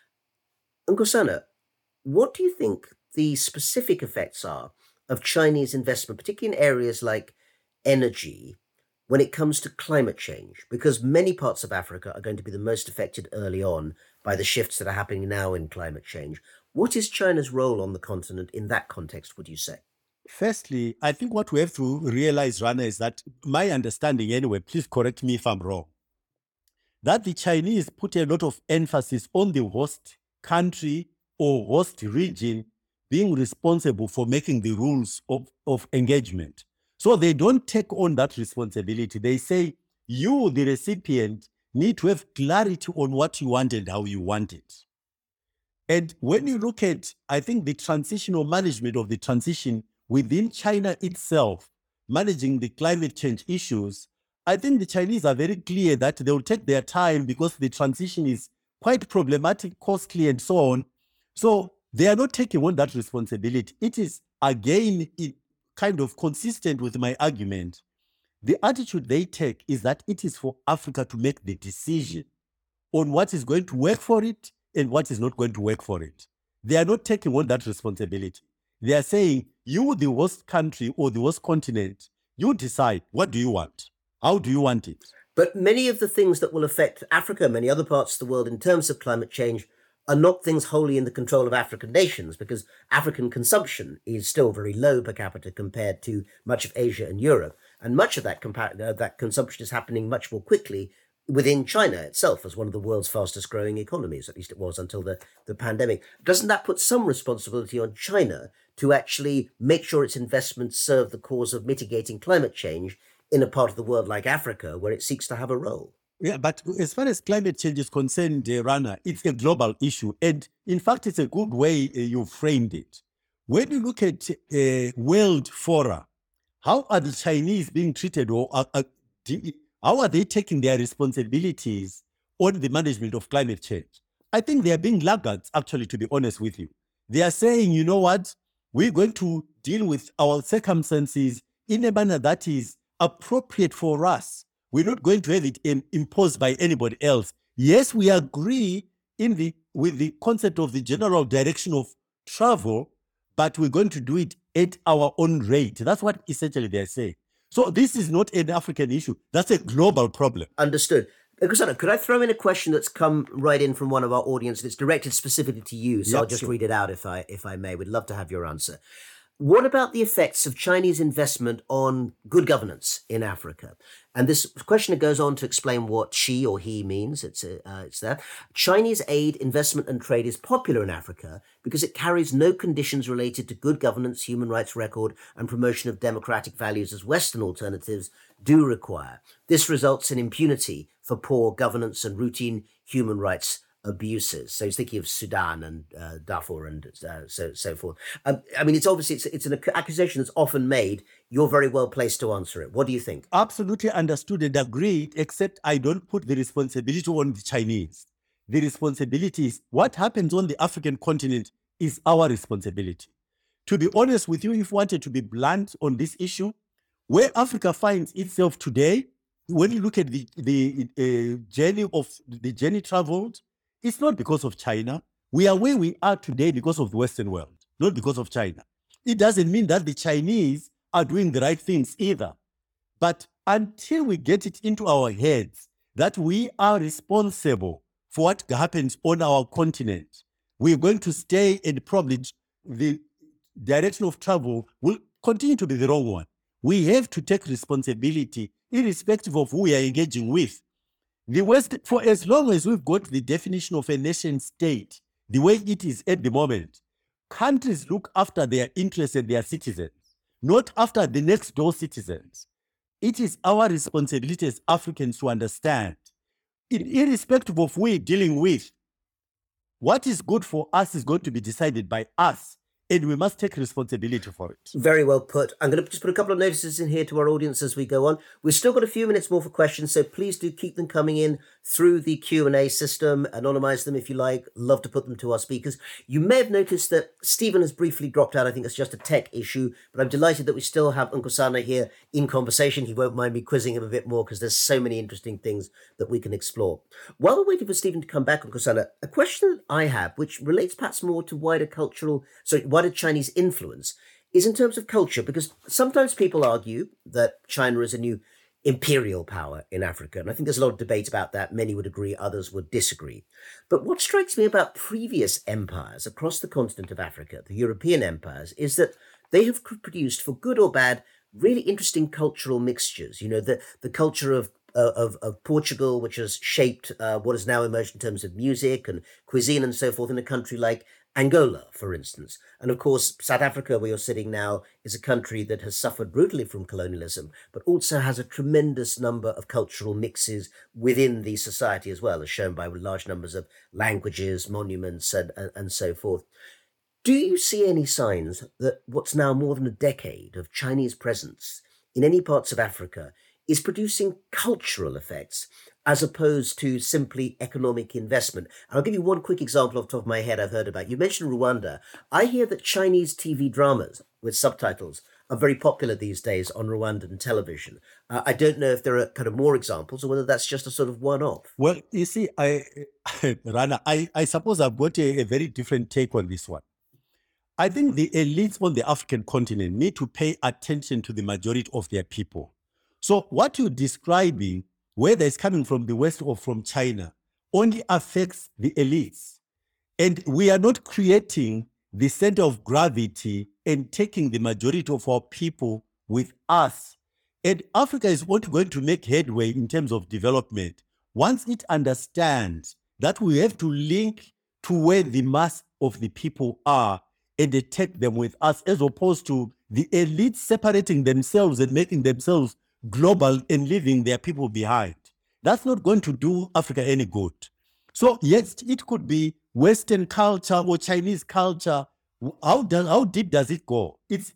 Nkosana, what do you think the specific effects are of Chinese investment, particularly in areas like energy, when it comes to climate change? Because many parts of Africa are going to be the most affected early on by the shifts that are happening now in climate change. What is China's role on the continent in that context, would you say? Firstly, I think what we have to realize, Rana, is that my understanding anyway, please correct me if I'm wrong, that the Chinese put a lot of emphasis on the host country or host region being responsible for making the rules of engagement. So they don't take on that responsibility. They say, you, the recipient, need to have clarity on what you want and how you want it. And when you look at, I think, the transitional management of the transition within China itself, managing the climate change issues, I think the Chinese are very clear that they will take their time because the transition is quite problematic, costly, and so on. So they are not taking on that responsibility. It is, again, kind of consistent with my argument. The attitude they take is that it is for Africa to make the decision on what is going to work for it and what is not going to work for it. They are not taking on that responsibility. They are saying, you, the host country or the host continent, you decide, what do you want? How do you want it? But many of the things that will affect Africa, many other parts of the world in terms of climate change, are not things wholly in the control of African nations, because African consumption is still very low per capita compared to much of Asia and Europe. And much of that consumption is happening much more quickly within China itself as one of the world's fastest growing economies. At least it was until the pandemic. Doesn't that put some responsibility on China to actually make sure its investments serve the cause of mitigating climate change in a part of the world like Africa, where it seeks to have a role? Yeah, but as far as climate change is concerned, Rana, it's a global issue. And in fact, it's a good way you framed it. When you look at world fora, how are the Chinese being treated, or how are they taking their responsibilities on the management of climate change? I think they are being laggards, actually, to be honest with you. They are saying, you know what, we're going to deal with our circumstances in a manner that is appropriate for us. We're not going to have it imposed by anybody else. Yes, we agree with the concept of the general direction of travel, but we're going to do it at our own rate. That's what essentially they're saying. So this is not an African issue. That's a global problem. Understood. Kusana, could I throw in a question that's come right in from one of our audience, and it's directed specifically to you, so I'll just read it out if I may. We'd love to have your answer. What about the effects of Chinese investment on good governance in Africa? And this question goes on to explain what she or he means. It's there. Chinese aid, investment and trade is popular in Africa because it carries no conditions related to good governance, human rights record, and promotion of democratic values as Western alternatives do require. This results in impunity for poor governance and routine human rights abuses. So he's thinking of Sudan and Darfur and so forth. I mean, it's obviously it's an accusation that's often made. You're very well placed to answer it. What do you think? Absolutely understood and agreed, except I don't put the responsibility on the Chinese. The responsibility is what happens on the African continent is our responsibility. To be honest with you, if you wanted to be blunt on this issue, where Africa finds itself today, when you look at the journey traveled, it's not because of China. We are where we are today because of the Western world, not because of China. It doesn't mean that the Chinese are doing the right things either. But until we get it into our heads that we are responsible for what happens on our continent, we're going to stay, and probably the direction of travel will continue to be the wrong one. We have to take responsibility irrespective of who we are engaging with. The West, for as long as we've got the definition of a nation state, the way it is at the moment, countries look after their interests and their citizens, not after the next door citizens. It is our responsibility as Africans to understand, irrespective of who we're dealing with, what is good for us is going to be decided by us, and we must take responsibility for it. Very well put. I'm going to just put a couple of notices in here to our audience as we go on. We've still got a few minutes more for questions, so please do keep them coming in through the Q&A system. Anonymize them if you like. Love to put them to our speakers. You may have noticed that Stephen has briefly dropped out. I think it's just a tech issue, but I'm delighted that we still have Nkosana here in conversation. He won't mind me quizzing him a bit more because there's so many interesting things that we can explore. While we're waiting for Stephen to come back, Nkosana, a question that I have, which relates perhaps more to wider Chinese influence, is in terms of culture, because sometimes people argue that China is a new imperial power in Africa, and I think there's a lot of debate about that. Many would agree, others would disagree. But what strikes me about previous empires across the continent of Africa, the European empires, is that they have produced, for good or bad, really interesting cultural mixtures. You know, the culture of of Portugal, which has shaped what has now emerged in terms of music and cuisine and so forth in a country like Angola, for instance. And of course, South Africa, where you're sitting now, is a country that has suffered brutally from colonialism, but also has a tremendous number of cultural mixes within the society as well, as shown by large numbers of languages, monuments, and so forth. Do you see any signs that what's now more than a decade of Chinese presence in any parts of Africa is producing cultural effects as opposed to simply economic investment? And I'll give you one quick example off the top of my head I've heard about. You mentioned Rwanda. I hear that Chinese TV dramas with subtitles are very popular these days on Rwandan television. I don't know if there are kind of more examples or whether that's just a sort of one-off. Well, you see, Rana, I suppose I've got a very different take on this one. I think the elites on the African continent need to pay attention to the majority of their people. So what you're describing, whether it's coming from the West or from China, only affects the elites. And we are not creating the center of gravity and taking the majority of our people with us. And Africa is not going to make headway in terms of development once it understands that we have to link to where the mass of the people are and they take them with us, as opposed to the elites separating themselves and making themselves global and leaving their people behind. That's not going to do Africa any good. So yes, it could be Western culture or Chinese culture. How deep does it go? It's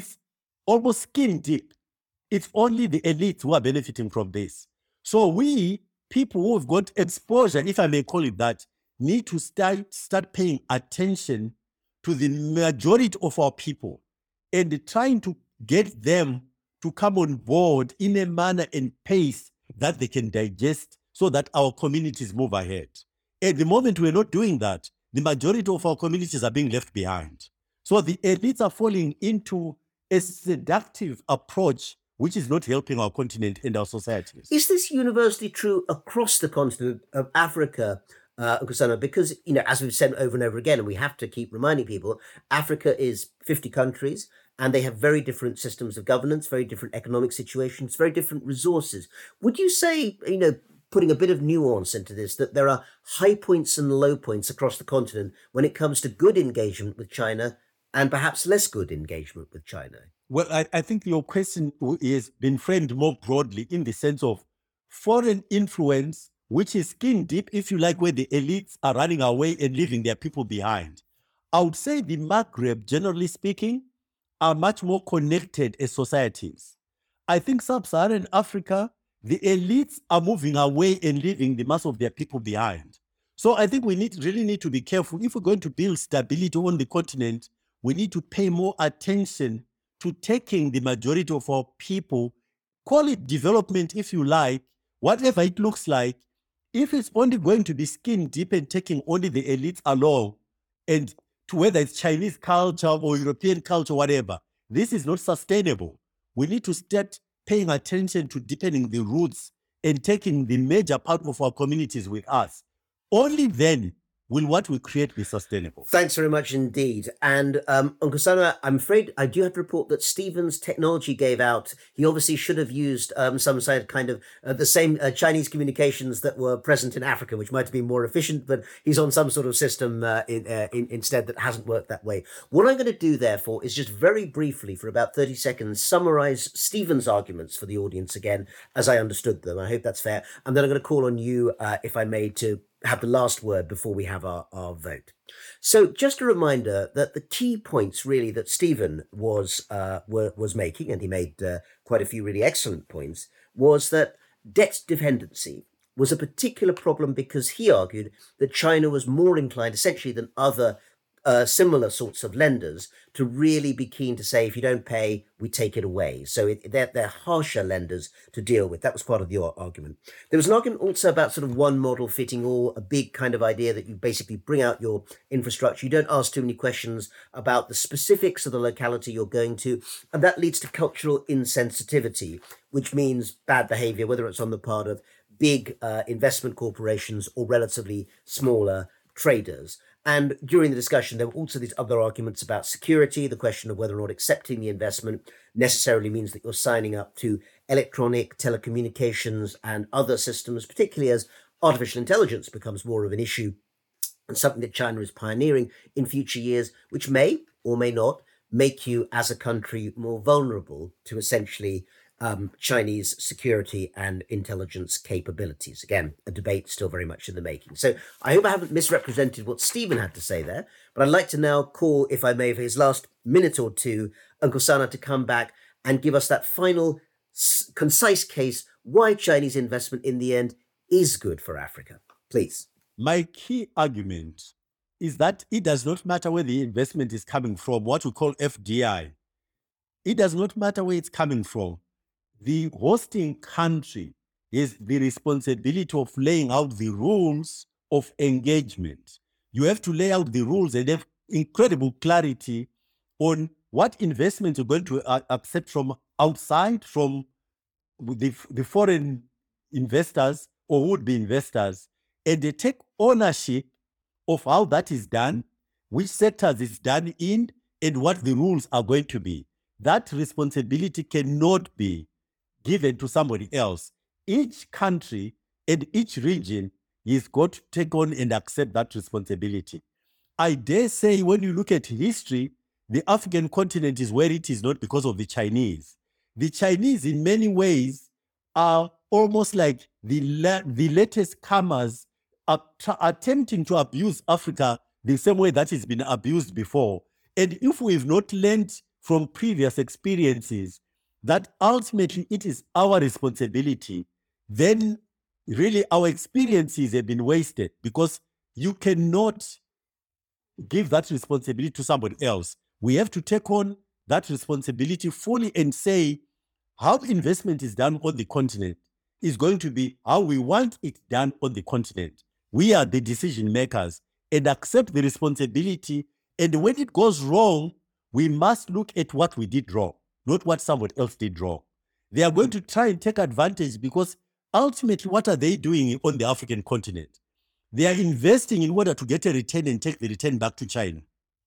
almost skin deep. It's only the elites who are benefiting from this. So we, people who have got exposure, if I may call it that, need to start paying attention to the majority of our people and trying to get them to come on board in a manner and pace that they can digest so that our communities move ahead. At the moment, we're not doing that. The majority of our communities are being left behind. So the elites are falling into a seductive approach which is not helping our continent and our societies. Is this universally true across the continent of Africa, Nkosana? Because, as we've said over and over again, and we have to keep reminding people, Africa is 50 countries, and they have very different systems of governance, very different economic situations, very different resources. Would you say, putting a bit of nuance into this, that there are high points and low points across the continent when it comes to good engagement with China and perhaps less good engagement with China? Well, I think your question is been framed more broadly in the sense of foreign influence, which is skin deep, if you like, where the elites are running away and leaving their people behind. I would say the Maghreb, generally speaking, are much more connected as societies. I think sub-Saharan Africa, the elites are moving away and leaving the mass of their people behind. So I think we really need to be careful. If we're going to build stability on the continent, we need to pay more attention to taking the majority of our people, call it development if you like, whatever it looks like. If it's only going to be skin deep and taking only the elites along, and to whether it's Chinese culture or European culture, whatever, this is not sustainable. We need to start paying attention to deepening the roots and taking the major part of our communities with us. Only then will what we create be sustainable. Thanks very much indeed. And Nkosana, I'm afraid I do have to report that Stephen's technology gave out. He obviously should have used some kind of the same Chinese communications that were present in Africa, which might have been more efficient, but he's on some sort of system instead that hasn't worked that way. What I'm going to do, therefore, is just very briefly, for about 30 seconds, summarize Stephen's arguments for the audience again, as I understood them. I hope that's fair. And then I'm going to call on you, if I may, to have the last word before we have our vote. So just a reminder that the key points really that Stephen was making, and he made quite a few really excellent points, was that debt dependency was a particular problem because he argued that China was more inclined, essentially, than other similar sorts of lenders to really be keen to say, if you don't pay, we take it away. So they're harsher lenders to deal with. That was part of your argument. There was an argument also about sort of one model fitting all, a big kind of idea that you basically bring out your infrastructure. You don't ask too many questions about the specifics of the locality you're going to. And that leads to cultural insensitivity, which means bad behavior, whether it's on the part of big investment corporations or relatively smaller traders. And during the discussion, there were also these other arguments about security, the question of whether or not accepting the investment necessarily means that you're signing up to electronic, telecommunications, and other systems, particularly as artificial intelligence becomes more of an issue and something that China is pioneering in future years, which may or may not make you as a country more vulnerable to essentially Chinese security and intelligence capabilities. Again, a debate still very much in the making. So I hope I haven't misrepresented what Stephen had to say there, but I'd like to now call, if I may, for his last minute or two, Uncle Sana to come back and give us that final concise case why Chinese investment in the end is good for Africa. Please. My key argument is that it does not matter where the investment is coming from, what we call FDI. It does not matter where it's coming from. The hosting country has the responsibility of laying out the rules of engagement. You have to lay out the rules and have incredible clarity on what investment you're going to accept from outside, from the foreign investors or would-be investors, and they take ownership of how that is done, which sectors it's done in, and what the rules are going to be. That responsibility cannot be given to somebody else. Each country and each region is got to take on and accept that responsibility. I dare say when you look at history, the African continent is where it is not because of the Chinese. The Chinese in many ways are almost like the latest comers attempting to abuse Africa the same way that it's been abused before. And if we've not learned from previous experiences that ultimately it is our responsibility, then really our experiences have been wasted, because you cannot give that responsibility to somebody else. We have to take on that responsibility fully and say how investment is done on the continent is going to be how we want it done on the continent. We are the decision makers and accept the responsibility. And when it goes wrong, we must look at what we did wrong, not what somebody else did wrong. They are going to try and take advantage, because ultimately, what are they doing on the African continent? They are investing in order to get a return and take the return back to China.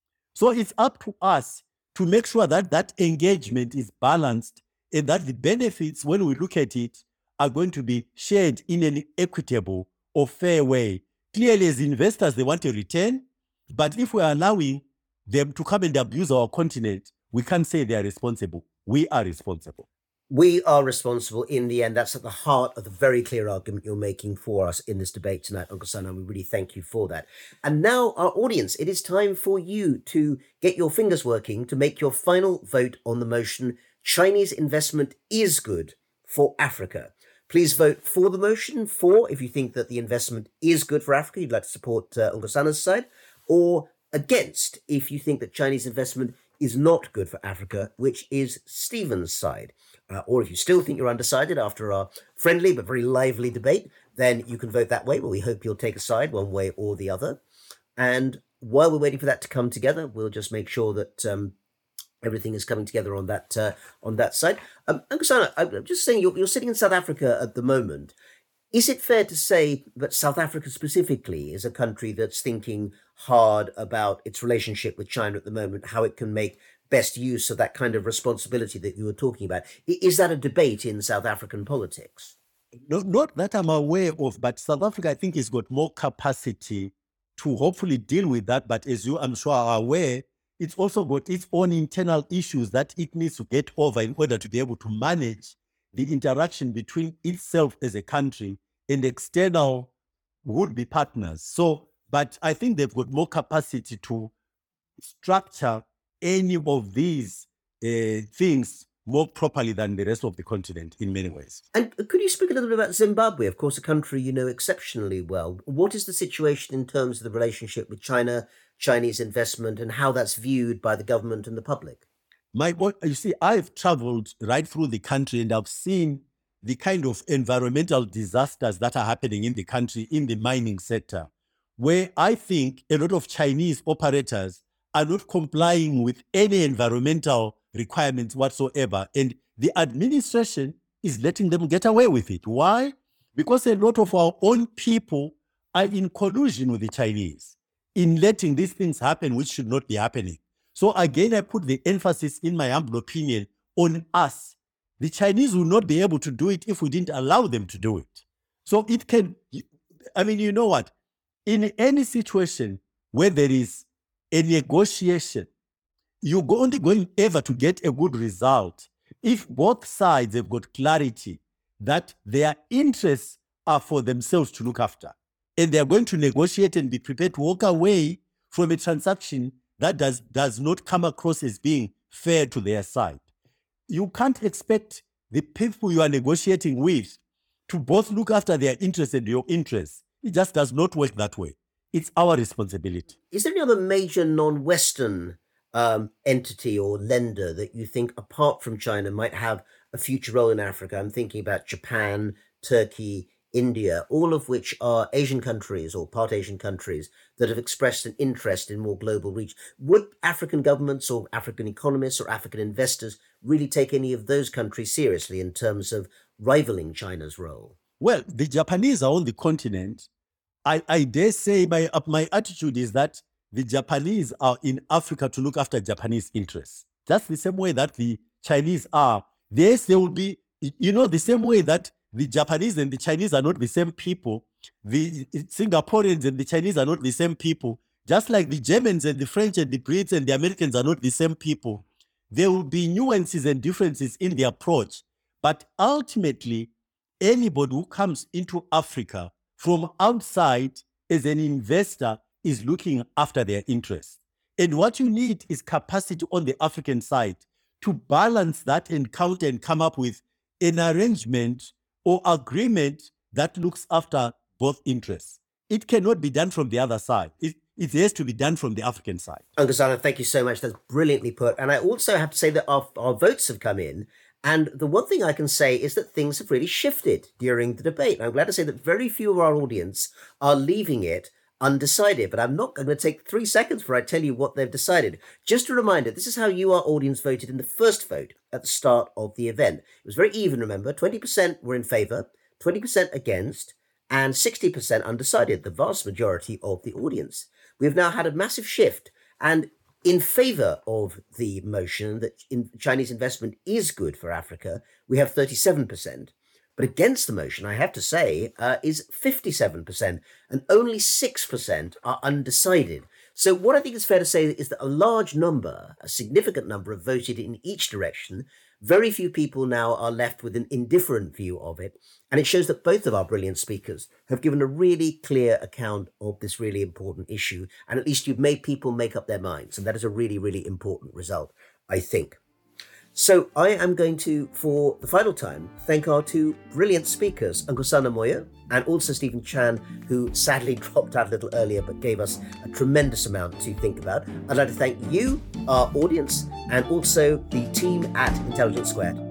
So it's up to us to make sure that that engagement is balanced and that the benefits, when we look at it, are going to be shared in an equitable or fair way. Clearly, as investors, they want a return, but if we're allowing them to come and abuse our continent, we can't say they are responsible. We are responsible. We are responsible in the end. That's at the heart of the very clear argument you're making for us in this debate tonight, Uncle Sana. We really thank you for that. And now, our audience, it is time for you to get your fingers working to make your final vote on the motion, Chinese investment is good for Africa. Please vote for the motion, for if you think that the investment is good for Africa, you'd like to support Uncle Sana's side, or against if you think that Chinese investment is not good for Africa, which is Stephen's side. Or if you still think you're undecided after our friendly but very lively debate, then you can vote that way, but we hope you'll take a side one way or the other. And while we're waiting for that to come together, we'll just make sure that everything is coming together on that side. Uncle Sana, I'm just saying, you're sitting in South Africa at the moment. Is it fair to say that South Africa specifically is a country that's thinking hard about its relationship with China at the moment, how it can make best use of that kind of responsibility that you were talking about? Is that a debate in South African politics? No, not that I'm aware of, but South Africa, I think, has got more capacity to hopefully deal with that. But as you, I'm sure, are aware, it's also got its own internal issues that it needs to get over in order to be able to manage the interaction between itself as a country and external would-be partners. So, but I think they've got more capacity to structure any of these things more properly than the rest of the continent in many ways. And could you speak a little bit about Zimbabwe, of course, a country you know exceptionally well? What is the situation in terms of the relationship with China, Chinese investment, and how that's viewed by the government and the public? You see, I've traveled right through the country and I've seen the kind of environmental disasters that are happening in the country in the mining sector, where I think a lot of Chinese operators are not complying with any environmental requirements whatsoever. And the administration is letting them get away with it. Why? Because a lot of our own people are in collusion with the Chinese. in letting these things happen which should not be happening. So again, I put the emphasis, in my humble opinion, on us. The Chinese will not be able to do it if we didn't allow them to do it. So it can, I mean, you know what? In any situation where there is a negotiation, you're only going ever to get a good result if both sides have got clarity that their interests are for themselves to look after. And they're going to negotiate and be prepared to walk away from a transaction that does not come across as being fair to their side. You can't expect the people you are negotiating with to both look after their interests and your interests. It just does not work that way. It's our responsibility. Is there any other major non-Western entity or lender that you think, apart from China, might have a future role in Africa? I'm thinking about Japan, Turkey, India, all of which are Asian countries or part Asian countries that have expressed an interest in more global reach. Would African governments or African economists or African investors really take any of those countries seriously in terms of rivaling China's role? Well, the Japanese are on the continent. I dare say my attitude is that the Japanese are in Africa to look after Japanese interests. Just the same way that the Chinese are. Yes, there will be, the same way that the Japanese and the Chinese are not the same people. The Singaporeans and the Chinese are not the same people. Just like the Germans and the French and the Brits and the Americans are not the same people. There will be nuances and differences in the approach. But ultimately, anybody who comes into Africa from outside as an investor is looking after their interests. And what you need is capacity on the African side to balance that and counter and come up with an arrangement or agreement that looks after both interests. It cannot be done from the other side. It has to be done from the African side. Nkosana, thank you so much. That's brilliantly put. And I also have to say that our votes have come in. And the one thing I can say is that things have really shifted during the debate. I'm glad to say that very few of our audience are leaving it undecided, but I'm going to take 3 seconds before I tell you what they've decided. Just a reminder, this is how you, our audience, voted in the first vote at the start of the event. It was very even, remember. 20% were in favour, 20% against, and 60% undecided, the vast majority of the audience. We've now had a massive shift, and in favour of the motion that Chinese investment is good for Africa, we have 37%. But against the motion, I have to say, is 57%, and only 6% are undecided. So what I think is fair to say is that a significant number have voted in each direction. Very few people now are left with an indifferent view of it. And it shows that both of our brilliant speakers have given a really clear account of this really important issue. And at least you've made people make up their minds. And that is a really, really important result, I think. So I am going to, for the final time, thank our two brilliant speakers, Nkosana Moyo and also Stephen Chan, who sadly dropped out a little earlier but gave us a tremendous amount to think about. I'd like to thank you, our audience, and also the team at Intelligence Squared.